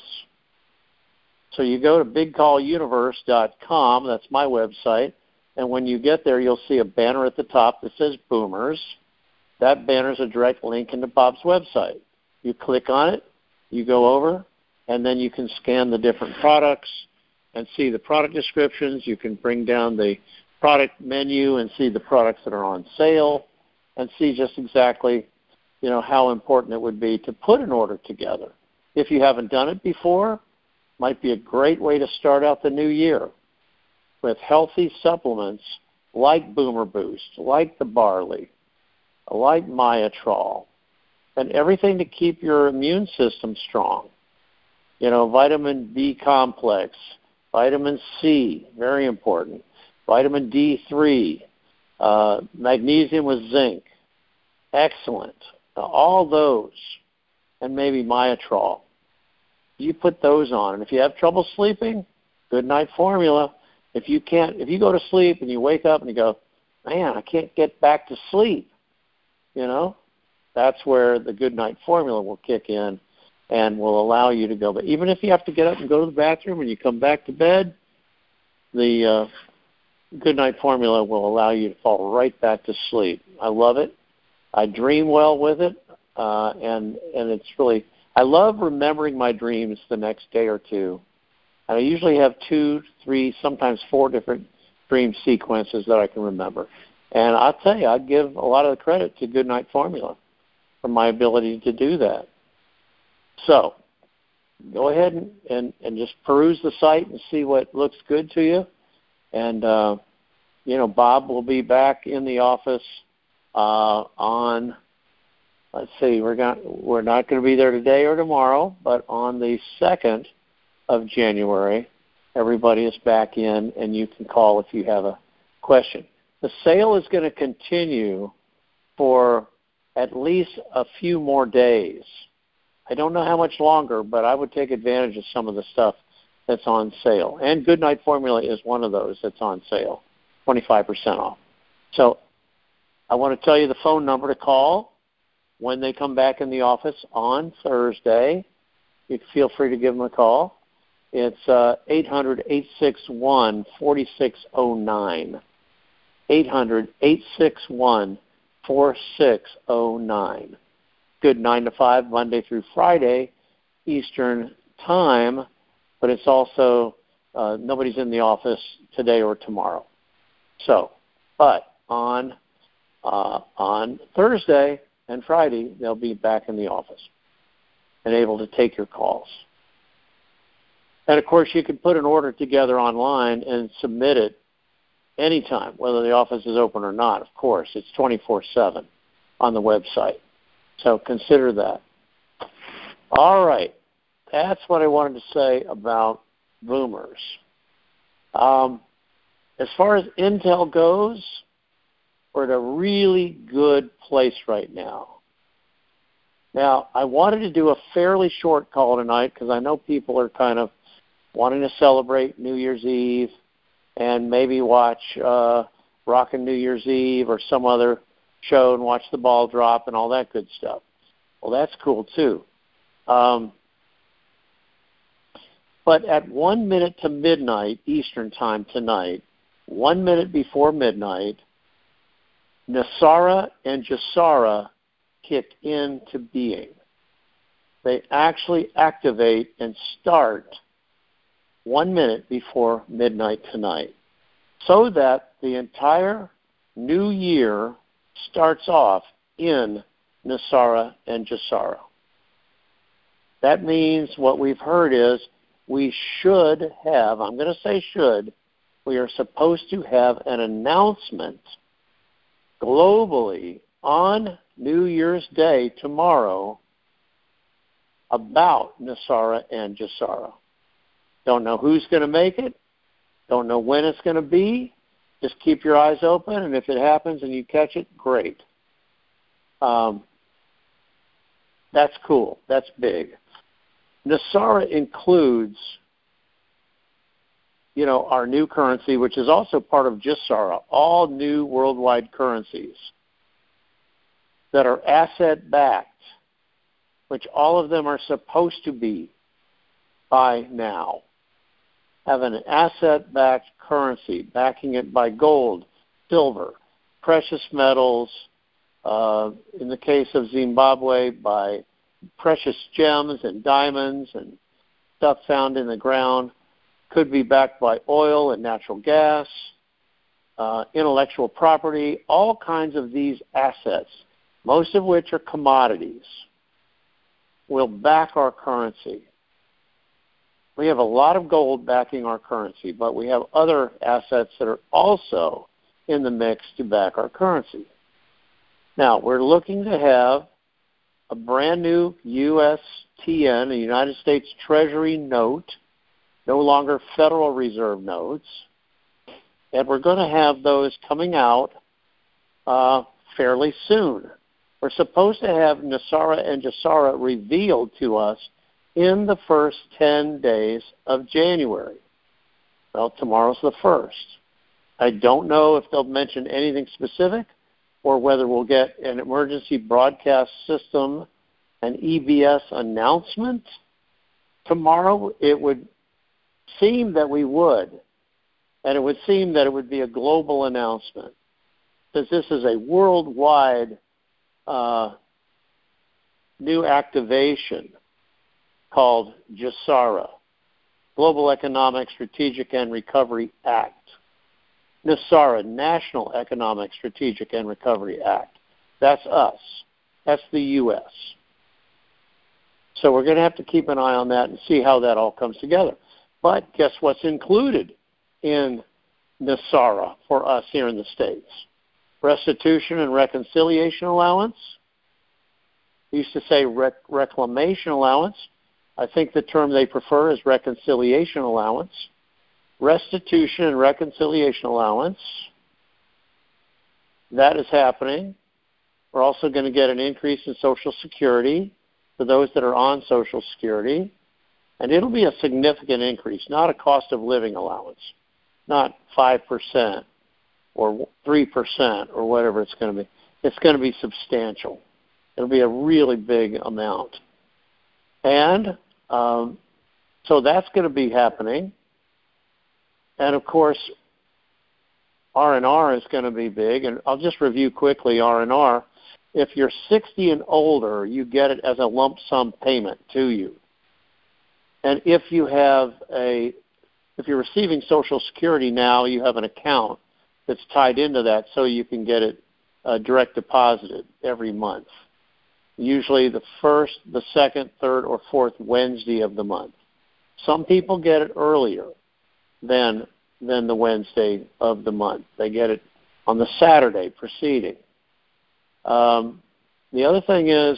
So you go to big call universe dot com, that's my website, and when you get there, you'll see a banner at the top that says Boomers. That banner is a direct link into Bob's website. You click on it, you go over, and then you can scan the different products and see the product descriptions. You can bring down the product menu and see the products that are on sale and see just exactly, you know, how important it would be to put an order together. If you haven't done it before, might be a great way to start out the new year with healthy supplements like Boomer Boost, like the barley, like Myotrol, and everything to keep your immune system strong. You know, vitamin B complex, vitamin C, very important, vitamin D three, uh, magnesium with zinc, excellent. Now, all those, and maybe Myotrol. You put those on, and if you have trouble sleeping, Good Night Formula. If you can't, if you go to sleep and you wake up and you go, man, I can't get back to sleep, you know, that's where the Good Night Formula will kick in and will allow you to go. But even if you have to get up and go to the bathroom and you come back to bed, the uh, Good Night Formula will allow you to fall right back to sleep. I love it. I dream well with it, uh, and and it's really, I love remembering my dreams the next day or two. And I usually have two, three, sometimes four different dream sequences that I can remember. And I'll tell you, I give a lot of the credit to Good Night Formula for my ability to do that. So go ahead and, and, and just peruse the site and see what looks good to you. And, uh, you know, Bob will be back in the office uh, on, let's see, we're, gonna, we're not going to be there today or tomorrow, but on the second of January, everybody is back in, and you can call if you have a question. The sale is going to continue for at least a few more days. I don't know how much longer, but I would take advantage of some of the stuff that's on sale. And Good Night Formula is one of those that's on sale, twenty-five percent off. So I want to tell you the phone number to call when they come back in the office on Thursday. You can feel free to give them a call. It's uh, eight hundred, eight six one, four six zero nine. eight hundred, eight six one, four six zero nine. Good nine to five, Monday through Friday, Eastern Time, but it's also, uh, nobody's in the office today or tomorrow. So, but on uh, on Thursday and Friday, they'll be back in the office and able to take your calls. And, of course, you can put an order together online and submit it anytime, whether the office is open or not, of course. It's twenty-four seven on the website. So consider that. All right. That's what I wanted to say about boomers. Um, as far as intel goes, we're at a really good place right now. Now, I wanted to do a fairly short call tonight because I know people are kind of wanting to celebrate New Year's Eve and maybe watch uh, Rockin' New Year's Eve or some other show and watch the ball drop and all that good stuff. Well, that's cool too. Um, but at one minute to midnight Eastern time tonight, one minute before midnight, NESARA and GESARA kick into being. They actually activate and start one minute before midnight tonight, so that the entire new year starts off in NESARA and GESARA. That means what we've heard is we should have, I'm going to say should, we are supposed to have an announcement globally on New Year's Day tomorrow about NESARA and GESARA. Don't know who's going to make it. Don't know when it's going to be. Just keep your eyes open, and if it happens and you catch it, great. Um, that's cool. That's big. NESARA includes, you know, our new currency, which is also part of GESARA, all new worldwide currencies that are asset-backed, which all of them are supposed to be by now, have an asset-backed currency, backing it by gold, silver, precious metals, uh, in the case of Zimbabwe, by precious gems and diamonds and stuff found in the ground, could be backed by oil and natural gas, uh, intellectual property, all kinds of these assets, most of which are commodities, will back our currency. We have a lot of gold backing our currency, but we have other assets that are also in the mix to back our currency. Now, we're looking to have a brand new U S T N, a United States Treasury note, no longer Federal Reserve notes, and we're going to have those coming out uh, fairly soon. We're supposed to have NESARA and GESARA revealed to us in the first ten days of January. Well, tomorrow's the first. I don't know if they'll mention anything specific or whether we'll get an emergency broadcast system, an E B S announcement tomorrow. It would seem that we would, and it would seem that it would be a global announcement, because this is a worldwide uh, new activation called GESARA, Global Economic Strategic and Recovery Act. NESARA, National Economic Strategic and Recovery Act. That's us. That's the U S. So we're going to have to keep an eye on that and see how that all comes together. But guess what's included in NESARA for us here in the States? Restitution and reconciliation allowance. We used to say rec- reclamation allowance. I think the term they prefer is reconciliation allowance. Restitution and reconciliation allowance. That is happening. We're also going to get an increase in Social Security for those that are on Social Security. And it'll be a significant increase, not a cost of living allowance, not five percent or three percent or whatever it's going to be. It's going to be substantial. It'll be a really big amount. And um, so that's going to be happening. And, of course, R and R is going to be big. And I'll just review quickly R and R. If you're sixty and older, you get it as a lump sum payment to you. And if you have a, if you're receiving Social Security now, you have an account that's tied into that, so you can get it uh, direct deposited every month. Usually the first, the second, third, or fourth Wednesday of the month. Some people get it earlier than than the Wednesday of the month. They get it on the Saturday preceding. Um, the other thing is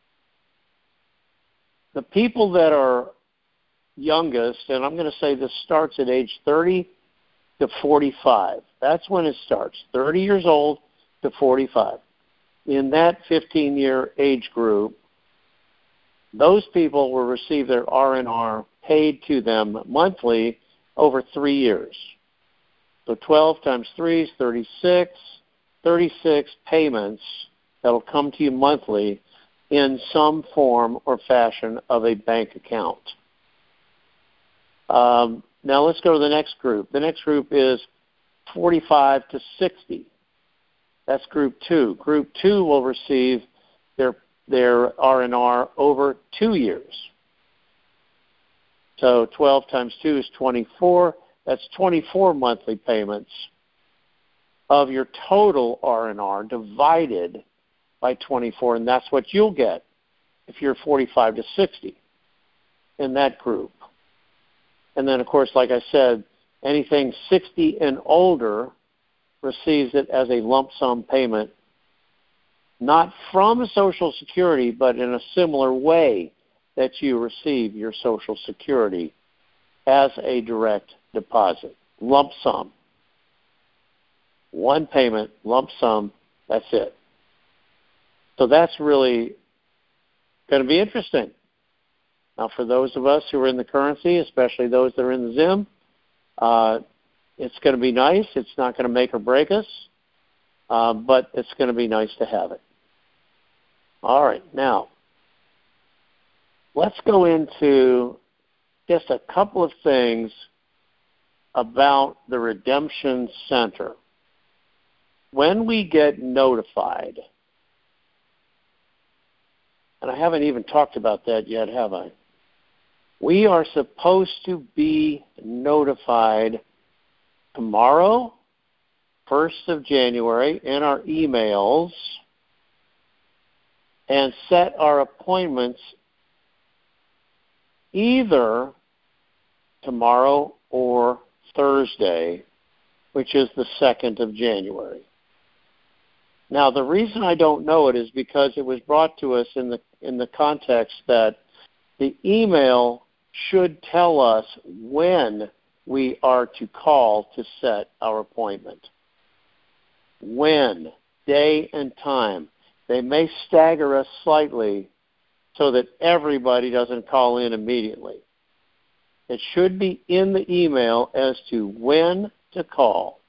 the people that are youngest, and I'm going to say this starts at age thirty to forty-five. That's when it starts, thirty years old to forty-five. In that fifteen-year age group, those people will receive their R and R paid to them monthly over three years. So twelve times three is thirty-six, thirty-six payments that will come to you monthly in some form or fashion of a bank account. Um, now let's go to the next group. The next group is forty-five to sixty. That's group two. Group two will receive their their R and R over two years. So twelve times two is twenty-four. That's twenty-four monthly payments of your total R and R divided by twenty-four, and that's what you'll get if you're forty-five to sixty in that group. And then, of course, like I said, anything sixty and older receives it as a lump sum payment, not from Social Security, but in a similar way that you receive your Social Security as a direct deposit. Lump sum. One payment, lump sum, that's it. So that's really going to be interesting. Now, for those of us who are in the currency, especially those that are in the Zim, uh, it's going to be nice. It's not going to make or break us, uh, but it's going to be nice to have it. All right, now, let's go into just a couple of things about the Redemption Center. When we get notified, and I haven't even talked about that yet, have I? We are supposed to be notified tomorrow, first of January, in our emails and set our appointments either tomorrow or Thursday, which is the second of January. Now, the reason I don't know it is because it was brought to us in the in the context that the email should tell us when we are to call to set our appointment. When, day and time. They may stagger us slightly so that everybody doesn't call in immediately. It should be in the email as to when to call.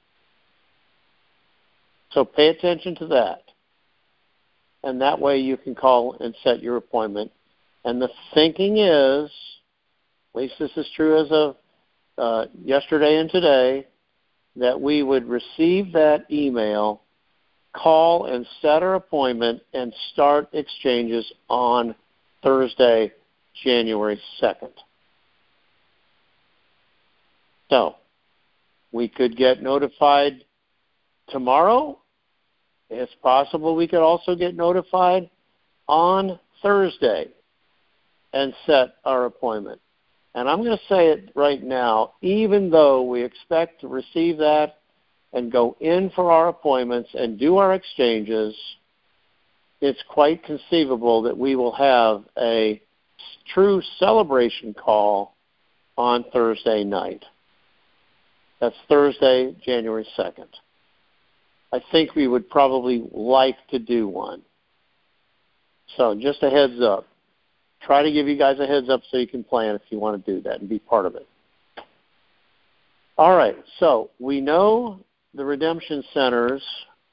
So pay attention to that. And that way you can call and set your appointment. And the thinking is, at least this is true as of uh, yesterday and today, that we would receive that email, call and set our appointment, and start exchanges on Thursday, January second. So, we could get notified tomorrow. It's possible we could also get notified on Thursday and set our appointment. And I'm going to say it right now, even though we expect to receive that and go in for our appointments and do our exchanges, it's quite conceivable that we will have a true celebration call on Thursday night. That's Thursday, January second. I think we would probably like to do one. So just a heads up. Try to give you guys a heads up so you can plan if you want to do that and be part of it. All right, so we know the redemption centers.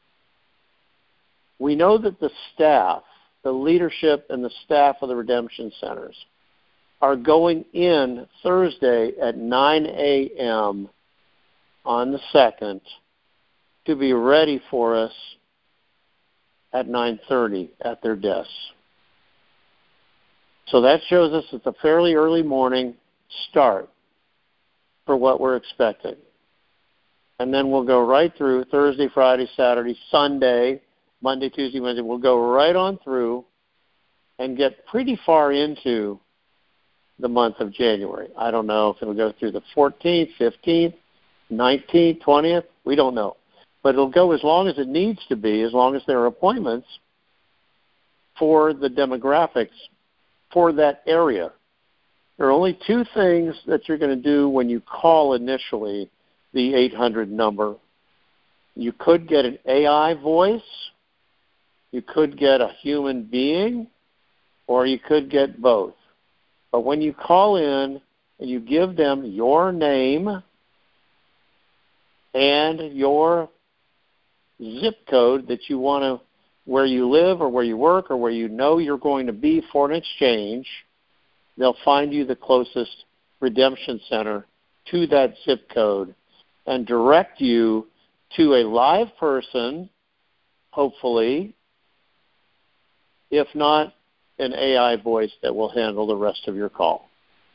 We know that the staff, the leadership and the staff of the redemption centers are going in Thursday at nine a.m. on the second to be ready for us at nine thirty at their desks. So that shows us it's a fairly early morning start for what we're expecting. And then we'll go right through Thursday, Friday, Saturday, Sunday, Monday, Tuesday, Wednesday. We'll go right on through and get pretty far into the month of January. I don't know if it'll go through the fourteenth, fifteenth, nineteenth, twentieth. We don't know. But it'll go as long as it needs to be, as long as there are appointments for the demographics for that area. There are only two things that you're going to do when you call initially. the eight hundred number. You could get an A I voice, you could get a human being, or you could get both. But when you call in and you give them your name and your zip code that you want to, where you live or where you work or where you know you're going to be for an exchange, they'll find you the closest redemption center to that zip code and direct you to a live person, hopefully, if not an A I voice that will handle the rest of your call.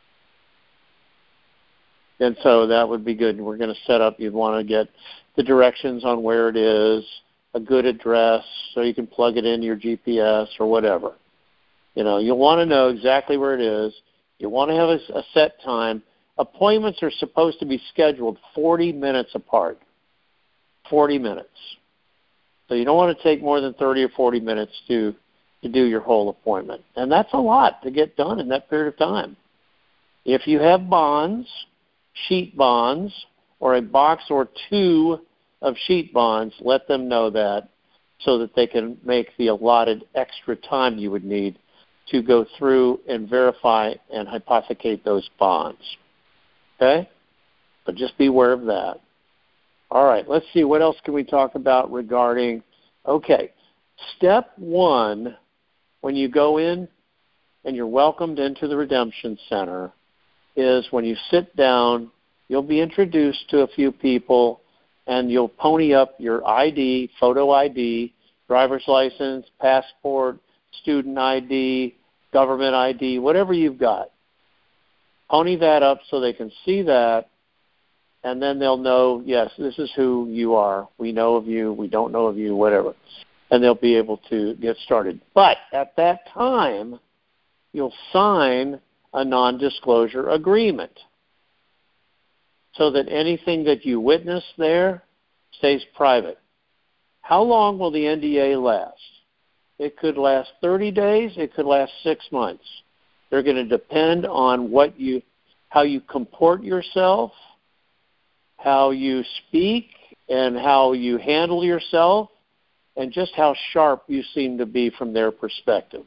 And so that would be good. We're going to set up, you'd want to get the directions on where it is, a good address so you can plug it into your G P S or whatever. You know, you'll want to know exactly where it is. You want to have a, a set time. Appointments are supposed to be scheduled forty minutes apart. forty minutes. So you don't want to take more than thirty or forty minutes to, to do your whole appointment. And that's a lot to get done in that period of time. If you have bonds, sheet bonds, or a box or two of sheet bonds, let them know that so that they can make the allotted extra time you would need to go through and verify and hypothecate those bonds. Okay? But just be aware of that. All right, let's see. What else can we talk about regarding, okay, step one, when you go in and you're welcomed into the Redemption Center, is when you sit down, you'll be introduced to a few people, and you'll pony up your I D, photo I D, driver's license, passport, student I D, government I D, whatever you've got. Pony that up so they can see that, and then they'll know, yes, this is who you are. We know of you. We don't know of you, whatever. And they'll be able to get started. But at that time, you'll sign a non-disclosure agreement so that anything that you witness there stays private. How long will the N D A last? It could last thirty days. It could last six months. They're going to depend on what you, how you comport yourself, how you speak, and how you handle yourself, and just how sharp you seem to be from their perspective.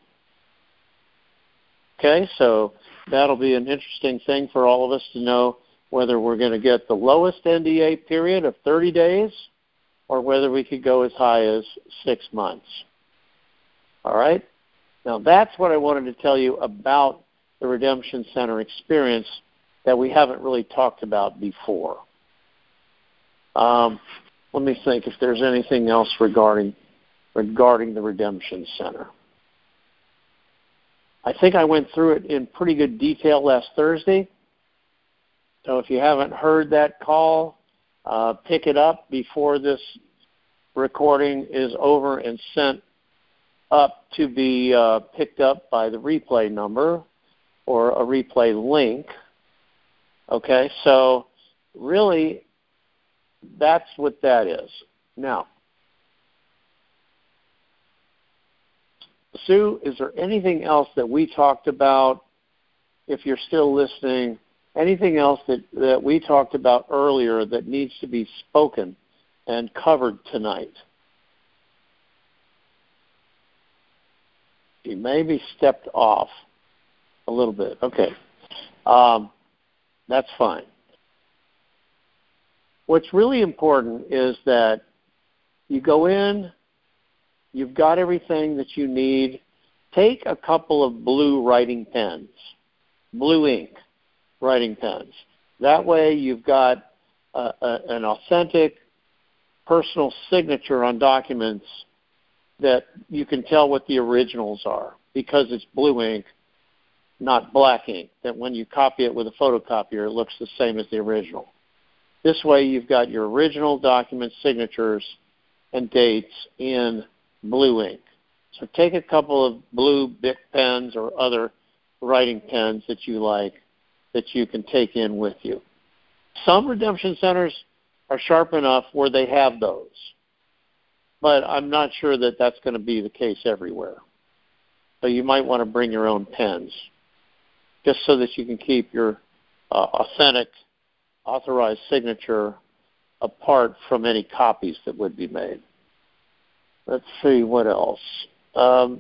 Okay, so that'll be an interesting thing for all of us to know whether we're going to get the lowest N D A period of thirty days or whether we could go as high as six months. All right? Now, that's what I wanted to tell you about the Redemption Center experience that we haven't really talked about before. Um, let me think if there's anything else regarding regarding the Redemption Center. I think I went through it in pretty good detail last Thursday. So if you haven't heard that call, uh, pick it up before this recording is over and sent up to be uh, picked up by the replay number or a replay link. Okay, so really that's what that is. Now, Sue, is there anything else that we talked about, if you're still listening, anything else that, that we talked about earlier that needs to be spoken and covered tonight? You maybe stepped off a little bit. Okay. Um, that's fine. What's really important is that you go in, you've got everything that you need. Take a couple of blue writing pens, blue ink writing pens. That way you've got a, a, an authentic personal signature on documents that you can tell what the originals are because it's blue ink, not black ink, that when you copy it with a photocopier, it looks the same as the original. This way you've got your original document signatures and dates in blue ink. So take a couple of blue Bic pens or other writing pens that you like that you can take in with you. Some redemption centers are sharp enough where they have those, but I'm not sure that that's going to be the case everywhere. So you might want to bring your own pens just so that you can keep your uh, authentic, authorized signature apart from any copies that would be made. Let's see, what else? Um,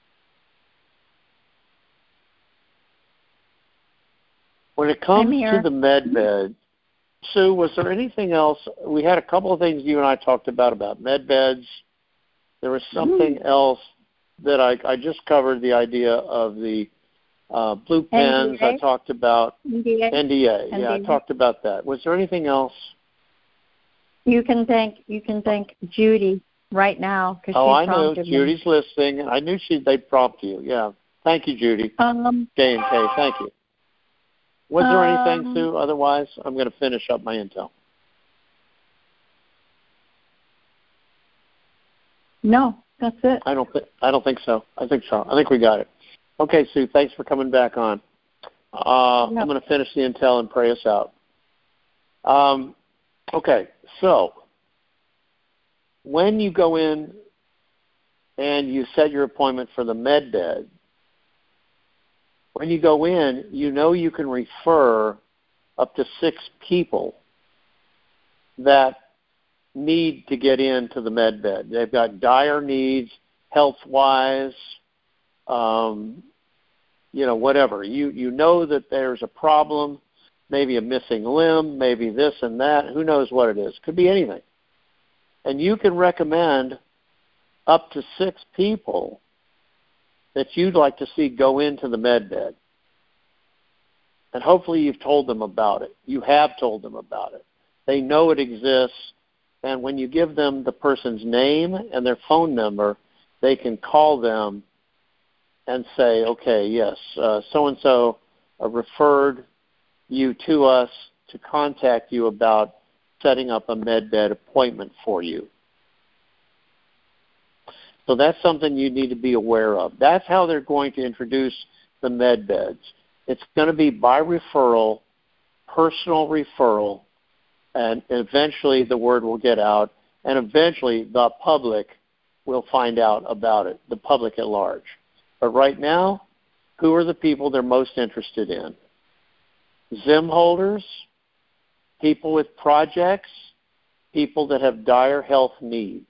when it comes to the med bed, Sue, was there anything else? We had a couple of things you and I talked about, about med beds. There was something mm-hmm. else that I, I just covered, the idea of the uh, blue pens. N D A? I talked about N D A. N D A. N D A. Yeah, I talked about that. Was there anything else? You can thank you can thank Judy right now because oh, she I prompted know Judy's me. listening. I knew she they'd prompt you. Yeah, thank you, Judy. Um, J and K, thank you. Was there um, anything, Sue? Otherwise, I'm going to finish up my intel. No, that's it. I don't think I don't think so. I think so. I think we got it. Okay, Sue. Thanks for coming back on. Uh, no. I'm going to finish the intel and pray us out. Um, okay, so when you go in and you set your appointment for the med bed, when you go in, you know you can refer up to six people that need to get into the med bed. They've got dire needs, health-wise, um, you know, whatever. You you know that there's a problem, maybe a missing limb, maybe this and that. Who knows what it is? Could be anything. And you can recommend up to six people that you'd like to see go into the med bed. And hopefully you've told them about it. You have told them about it. They know it exists. And when you give them the person's name and their phone number, they can call them and say, okay, yes, uh, so-and-so uh, referred you to us to contact you about setting up a med bed appointment for you. So that's something you need to be aware of. That's how they're going to introduce the med beds. It's going to be by referral, personal referral, and eventually the word will get out, and eventually the public will find out about it, the public at large. But right now, who are the people they're most interested in? Zim holders, people with projects, people that have dire health needs.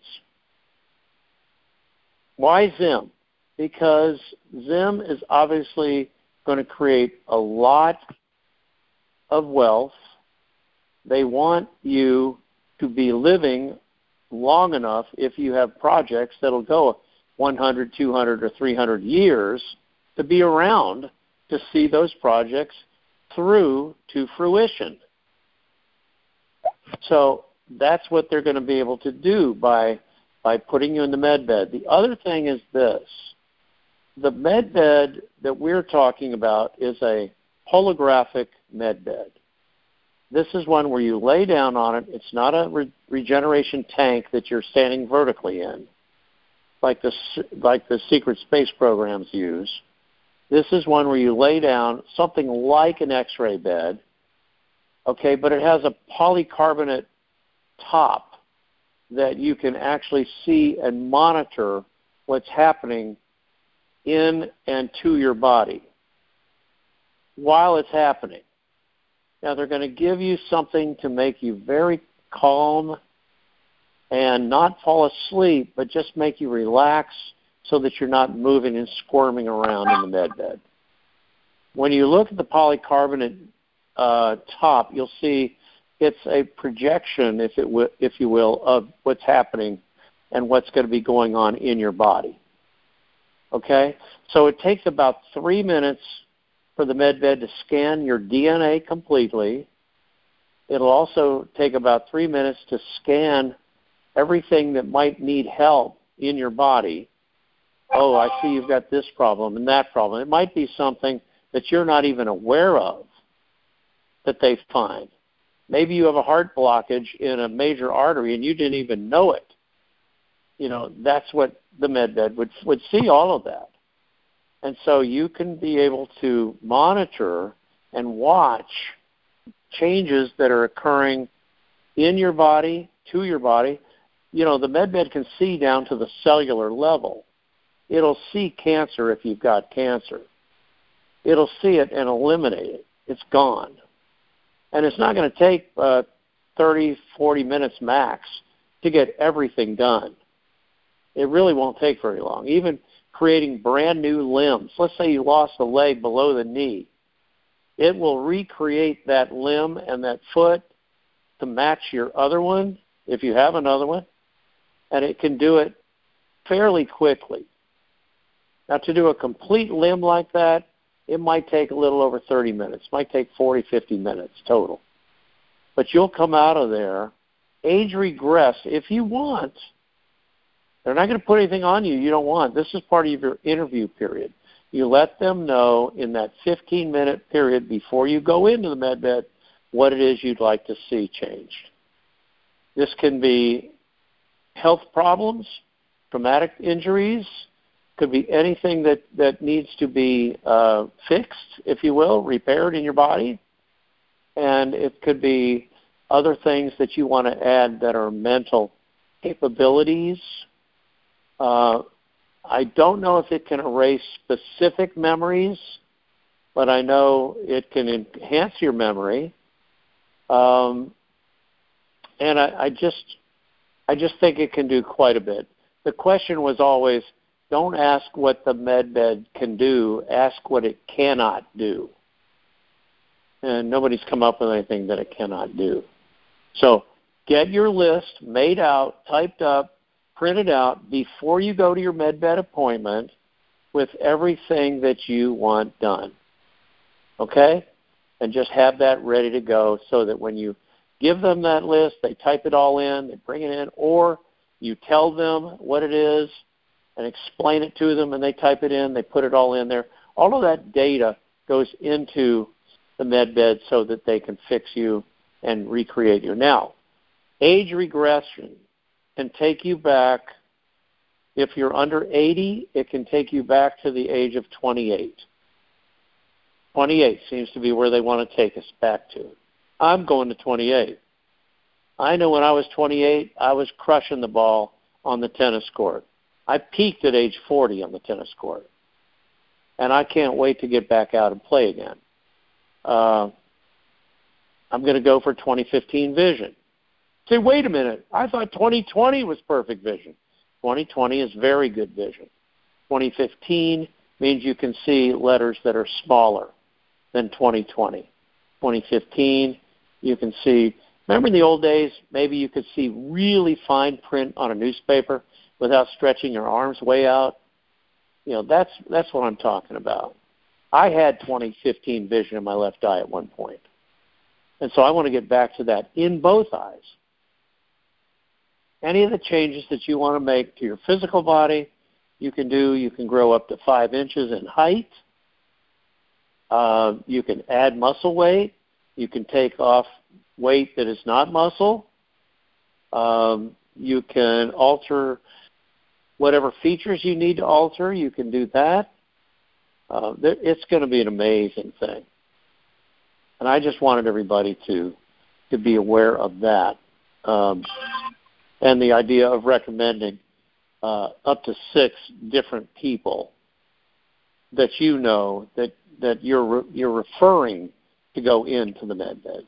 Why Zim? Because Zim is obviously going to create a lot of wealth. They want you to be living long enough if you have projects that'll go one hundred, two hundred, or three hundred years to be around to see those projects through to fruition. So that's what they're going to be able to do by by putting you in the med bed. The other thing is this. The med bed that we're talking about is a holographic med bed. This is one where you lay down on it. It's not a re- regeneration tank that you're standing vertically in, like the, like the secret space programs use. This is one where you lay down, something like an X-ray bed, okay, but it has a polycarbonate top that you can actually see and monitor what's happening in and to your body while it's happening. Now, they're going to give you something to make you very calm and not fall asleep, but just make you relax so that you're not moving and squirming around in the med bed. When you look at the polycarbonate uh, top, you'll see it's a projection, if it w- if you will, of what's happening and what's going to be going on in your body. Okay? So it takes about three minutes for the med bed to scan your D N A completely. It'll also take about three minutes to scan everything that might need help in your body. Oh, I see you've got this problem and that problem. It might be something that you're not even aware of that they find. Maybe you have a heart blockage in a major artery and you didn't even know it. You know, that's what the med bed would would see, all of that. And so you can be able to monitor and watch changes that are occurring in your body, to your body. You know, the med bed can see down to the cellular level. It'll see cancer if you've got cancer. It'll see it and eliminate it. It's gone. And it's not going to take uh, thirty, forty minutes max to get everything done. It really won't take very long. Even creating brand new limbs. Let's say you lost a leg below the knee. It will recreate that limb and that foot to match your other one, if you have another one, and it can do it fairly quickly. Now, to do a complete limb like that, it might take a little over thirty minutes. It might take forty, fifty minutes total. But you'll come out of there age regressed if you want. They're not going to put anything on you you don't want. This is part of your interview period. You let them know in that fifteen-minute period before you go into the med bed what it is you'd like to see changed. This can be health problems, traumatic injuries, could be anything that, that needs to be uh, fixed, if you will, repaired in your body. And it could be other things that you want to add that are mental capabilities. Uh, I don't know if it can erase specific memories, but I know it can enhance your memory. Um, and I, I just, I just think it can do quite a bit. The question was always, don't ask what the med bed can do, ask what it cannot do. And nobody's come up with anything that it cannot do. So get your list made out, typed up, printed out before you go to your med bed appointment with everything that you want done. Okay? And just have that ready to go so that when you give them that list, they type it all in, they bring it in, or you tell them what it is and explain it to them, and they type it in, they put it all in there. All of that data goes into the med bed so that they can fix you and recreate you. Now, age regression can take you back, if you're under eighty, it can take you back to the age of twenty-eight. twenty-eight seems to be where they want to take us back to. I'm going to twenty-eight. I know when I was twenty-eight, I was crushing the ball on the tennis court. I peaked at age forty on the tennis court. And I can't wait to get back out and play again. Uh, I'm going to go for twenty fifteen vision. Say, wait a minute, I thought twenty twenty was perfect vision. twenty twenty is very good vision. twenty fifteen means you can see letters that are smaller than twenty twenty. twenty fifteen, you can see, remember in the old days, maybe you could see really fine print on a newspaper without stretching your arms way out? You know, that's that's what I'm talking about. I had twenty fifteen vision in my left eye at one point. And so I want to get back to that in both eyes. Any of the changes that you want to make to your physical body, you can do. You can grow up to five inches in height. Uh, you can add muscle weight. You can take off weight that is not muscle. Um, you can alter whatever features you need to alter. You can do that. Uh, it's going to be an amazing thing. And I just wanted everybody to, to be aware of that. Um, and the idea of recommending uh, up to six different people that you know that, that you're, re- you're referring to go into the med beds.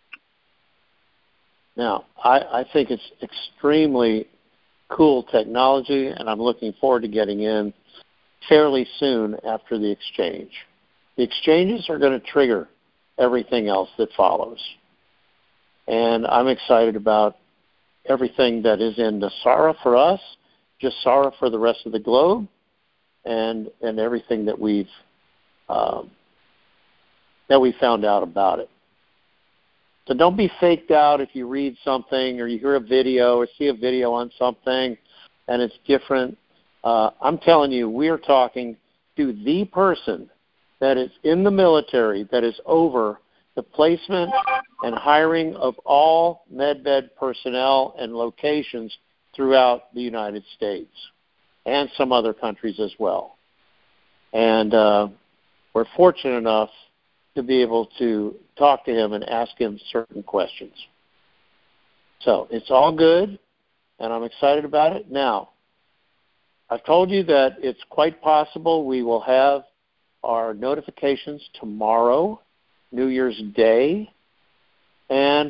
Now, I, I think it's extremely cool technology, and I'm looking forward to getting in fairly soon after the exchange. The exchanges are going to trigger everything else that follows. And I'm excited about everything that is in NESARA for us, GESARA for the rest of the globe, and and everything that we've um, that we found out about it. So don't be faked out if you read something or you hear a video or see a video on something and it's different. Uh, I'm telling you, we are talking to the person that is in the military that is over the placement and hiring of all MedBed personnel and locations throughout the United States and some other countries as well. And uh, we're fortunate enough to be able to talk to him and ask him certain questions. So it's all good, and I'm excited about it. Now, I've told you that it's quite possible we will have our notifications tomorrow, New Year's Day, and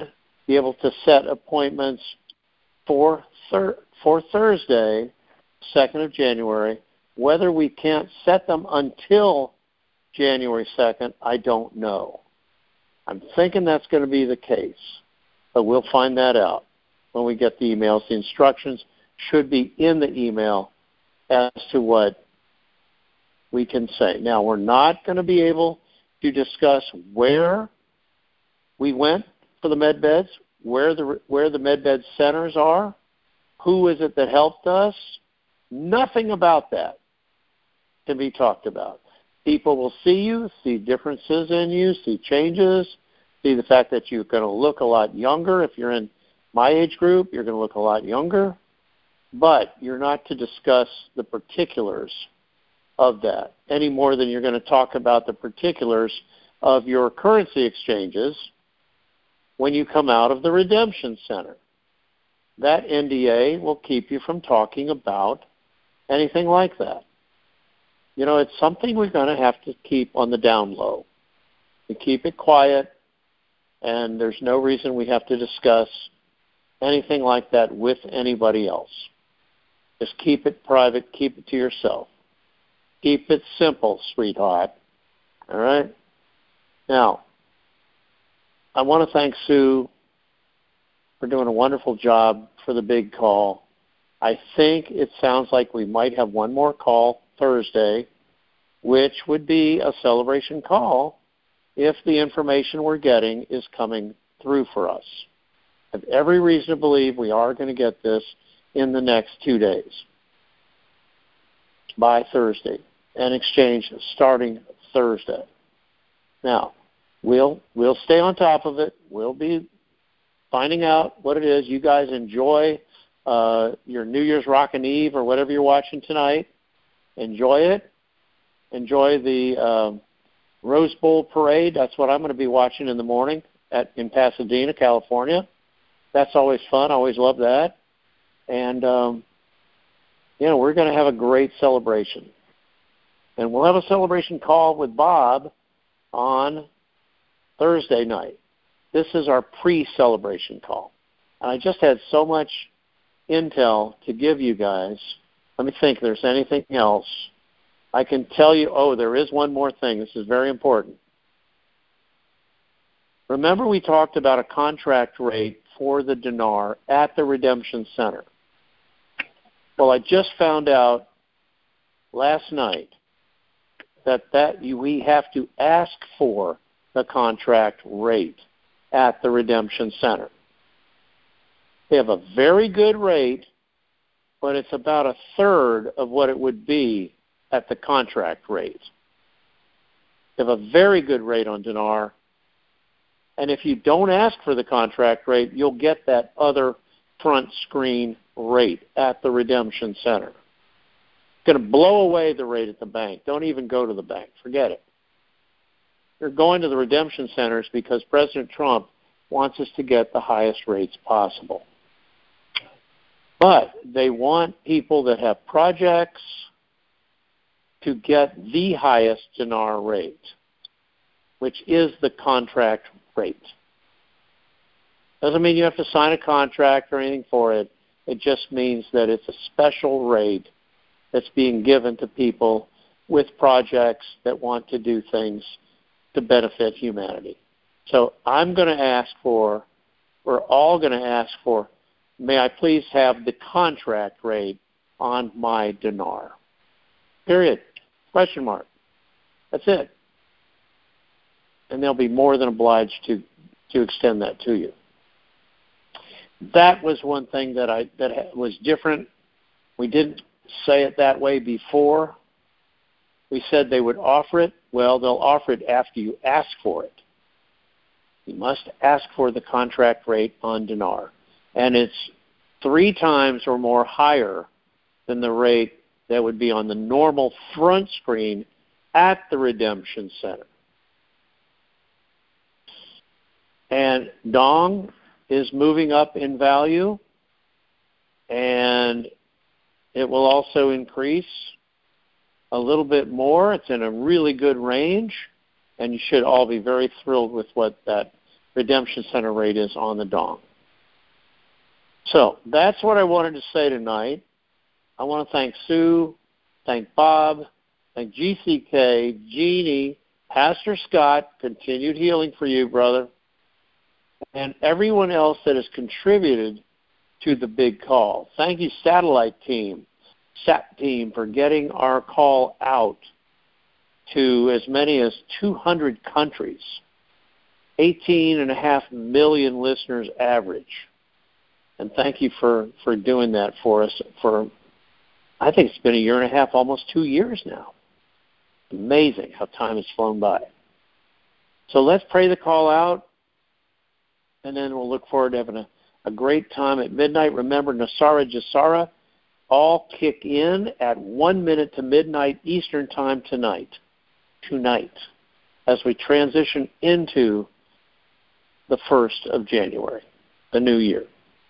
be able to set appointments for thir- for Thursday, second of January. Whether we can't set them until January second, I don't know. I'm thinking that's going to be the case, but we'll find that out when we get the emails. The instructions should be in the email as to what we can say. Now, we're not going to be able to discuss where we went for the med beds, where the where the med bed centers are, who is it that helped us. Nothing about that can be talked about. People will see you, see differences in you, see changes, see the fact that you're going to look a lot younger. If you're in my age group, you're going to look a lot younger. But you're not to discuss the particulars of that any more than you're going to talk about the particulars of your currency exchanges when you come out of the Redemption Center. That N D A will keep you from talking about anything like that. You know, it's something we're going to have to keep on the down low. We keep it quiet, and there's no reason we have to discuss anything like that with anybody else. Just keep it private. Keep it to yourself. Keep it simple, sweetheart. All right? Now, I want to thank Sue for doing a wonderful job for the big call. I think it sounds like we might have one more call Thursday, which would be a celebration call if the information we're getting is coming through for us. I have every reason to believe we are going to get this in the next two days by Thursday, and exchange starting Thursday. Now, we'll we'll stay on top of it. We'll be finding out what it is. You guys enjoy uh, your New Year's Rockin' Eve or whatever you're watching tonight. Enjoy it. Enjoy the uh, Rose Bowl parade. That's what I'm going to be watching in the morning at in Pasadena, California. That's always fun. I always love that. And, um, you know, we're going to have a great celebration. And we'll have a celebration call with Bob on Thursday night. This is our pre-celebration call. And I just had so much intel to give you guys. Let me think if there's anything else. I can tell you, oh, there is one more thing. This is very important. Remember we talked about a contract rate for the dinar at the Redemption Center. Well, I just found out last night that, that you, we have to ask for the contract rate at the Redemption Center. They have a very good rate, but it's about a third of what it would be at the contract rate. They have a very good rate on dinar, and if you don't ask for the contract rate, you'll get that other front screen rate at the Redemption Center. It's going to blow away the rate at the bank. Don't even go to the bank. Forget it. You're going to the Redemption Centers because President Trump wants us to get the highest rates possible. But they want people that have projects to get the highest dinar rate, which is the contract rate. Doesn't mean you have to sign a contract or anything for it. It just means that it's a special rate that's being given to people with projects that want to do things to benefit humanity. So I'm going to ask for, we're all going to ask for, may I please have the contract rate on my dinar? Period. Question mark. That's it. And they'll be more than obliged to, to extend that to you. That was one thing that I that was different. We didn't say it that way before. We said they would offer it. Well, they'll offer it after you ask for it. You must ask for the contract rate on dinar. And it's three times or more higher than the rate that would be on the normal front screen at the Redemption Center. And Dong is moving up in value, and it will also increase a little bit more. It's in a really good range, and you should all be very thrilled with what that Redemption Center rate is on the dong. So that's what I wanted to say tonight. I want to thank Sue, thank Bob, thank G C K, Jeannie, Pastor Scott, continued healing for you, brother, and everyone else that has contributed to the big call. Thank you, Satellite Team, SAT Team, for getting our call out to as many as two hundred countries, eighteen and a half million listeners average. And thank you for, for doing that for us for, I think it's been a year and a half, almost two years now. Amazing how time has flown by. So let's pray the call out, and then we'll look forward to having a, a great time at midnight. Remember, Nasara Jasara all kick in at one minute to midnight Eastern time tonight, tonight, as we transition into the first of January, the new year.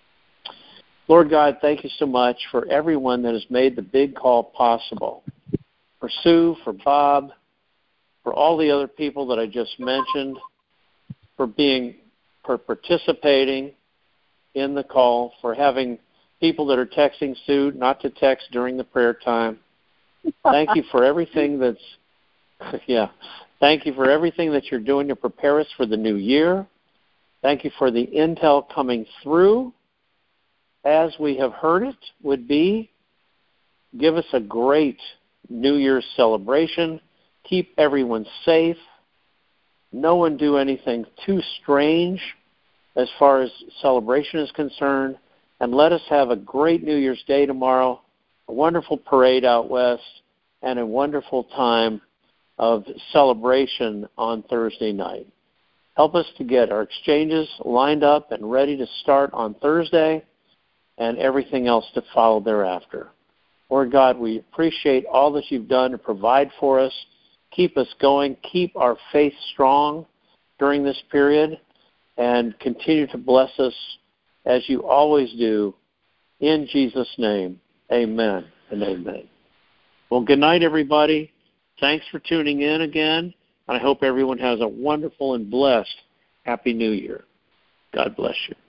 Lord God, thank you so much for everyone that has made the big call possible. For Sue, for Bob, for all the other people that I just mentioned, for being, for participating in the call, for having people that are texting Sue not to text during the prayer time. Thank you for everything that's, yeah, thank you for everything that you're doing to prepare us for the new year. Thank you for the intel coming through, as we have heard it would be. Give us a great New Year's celebration. Keep everyone safe. No one do anything too strange as far as celebration is concerned. And let us have a great New Year's Day tomorrow, a wonderful parade out west, and a wonderful time of celebration on Thursday night. Help us to get our exchanges lined up and ready to start on Thursday, and everything else to follow thereafter. Lord God, we appreciate all that you've done to provide for us. Keep us going. Keep our faith strong during this period, and continue to bless us as you always do. In Jesus' name, amen and amen. Well, good night, everybody. Thanks for tuning in again. I hope everyone has a wonderful and blessed Happy New Year. God bless you.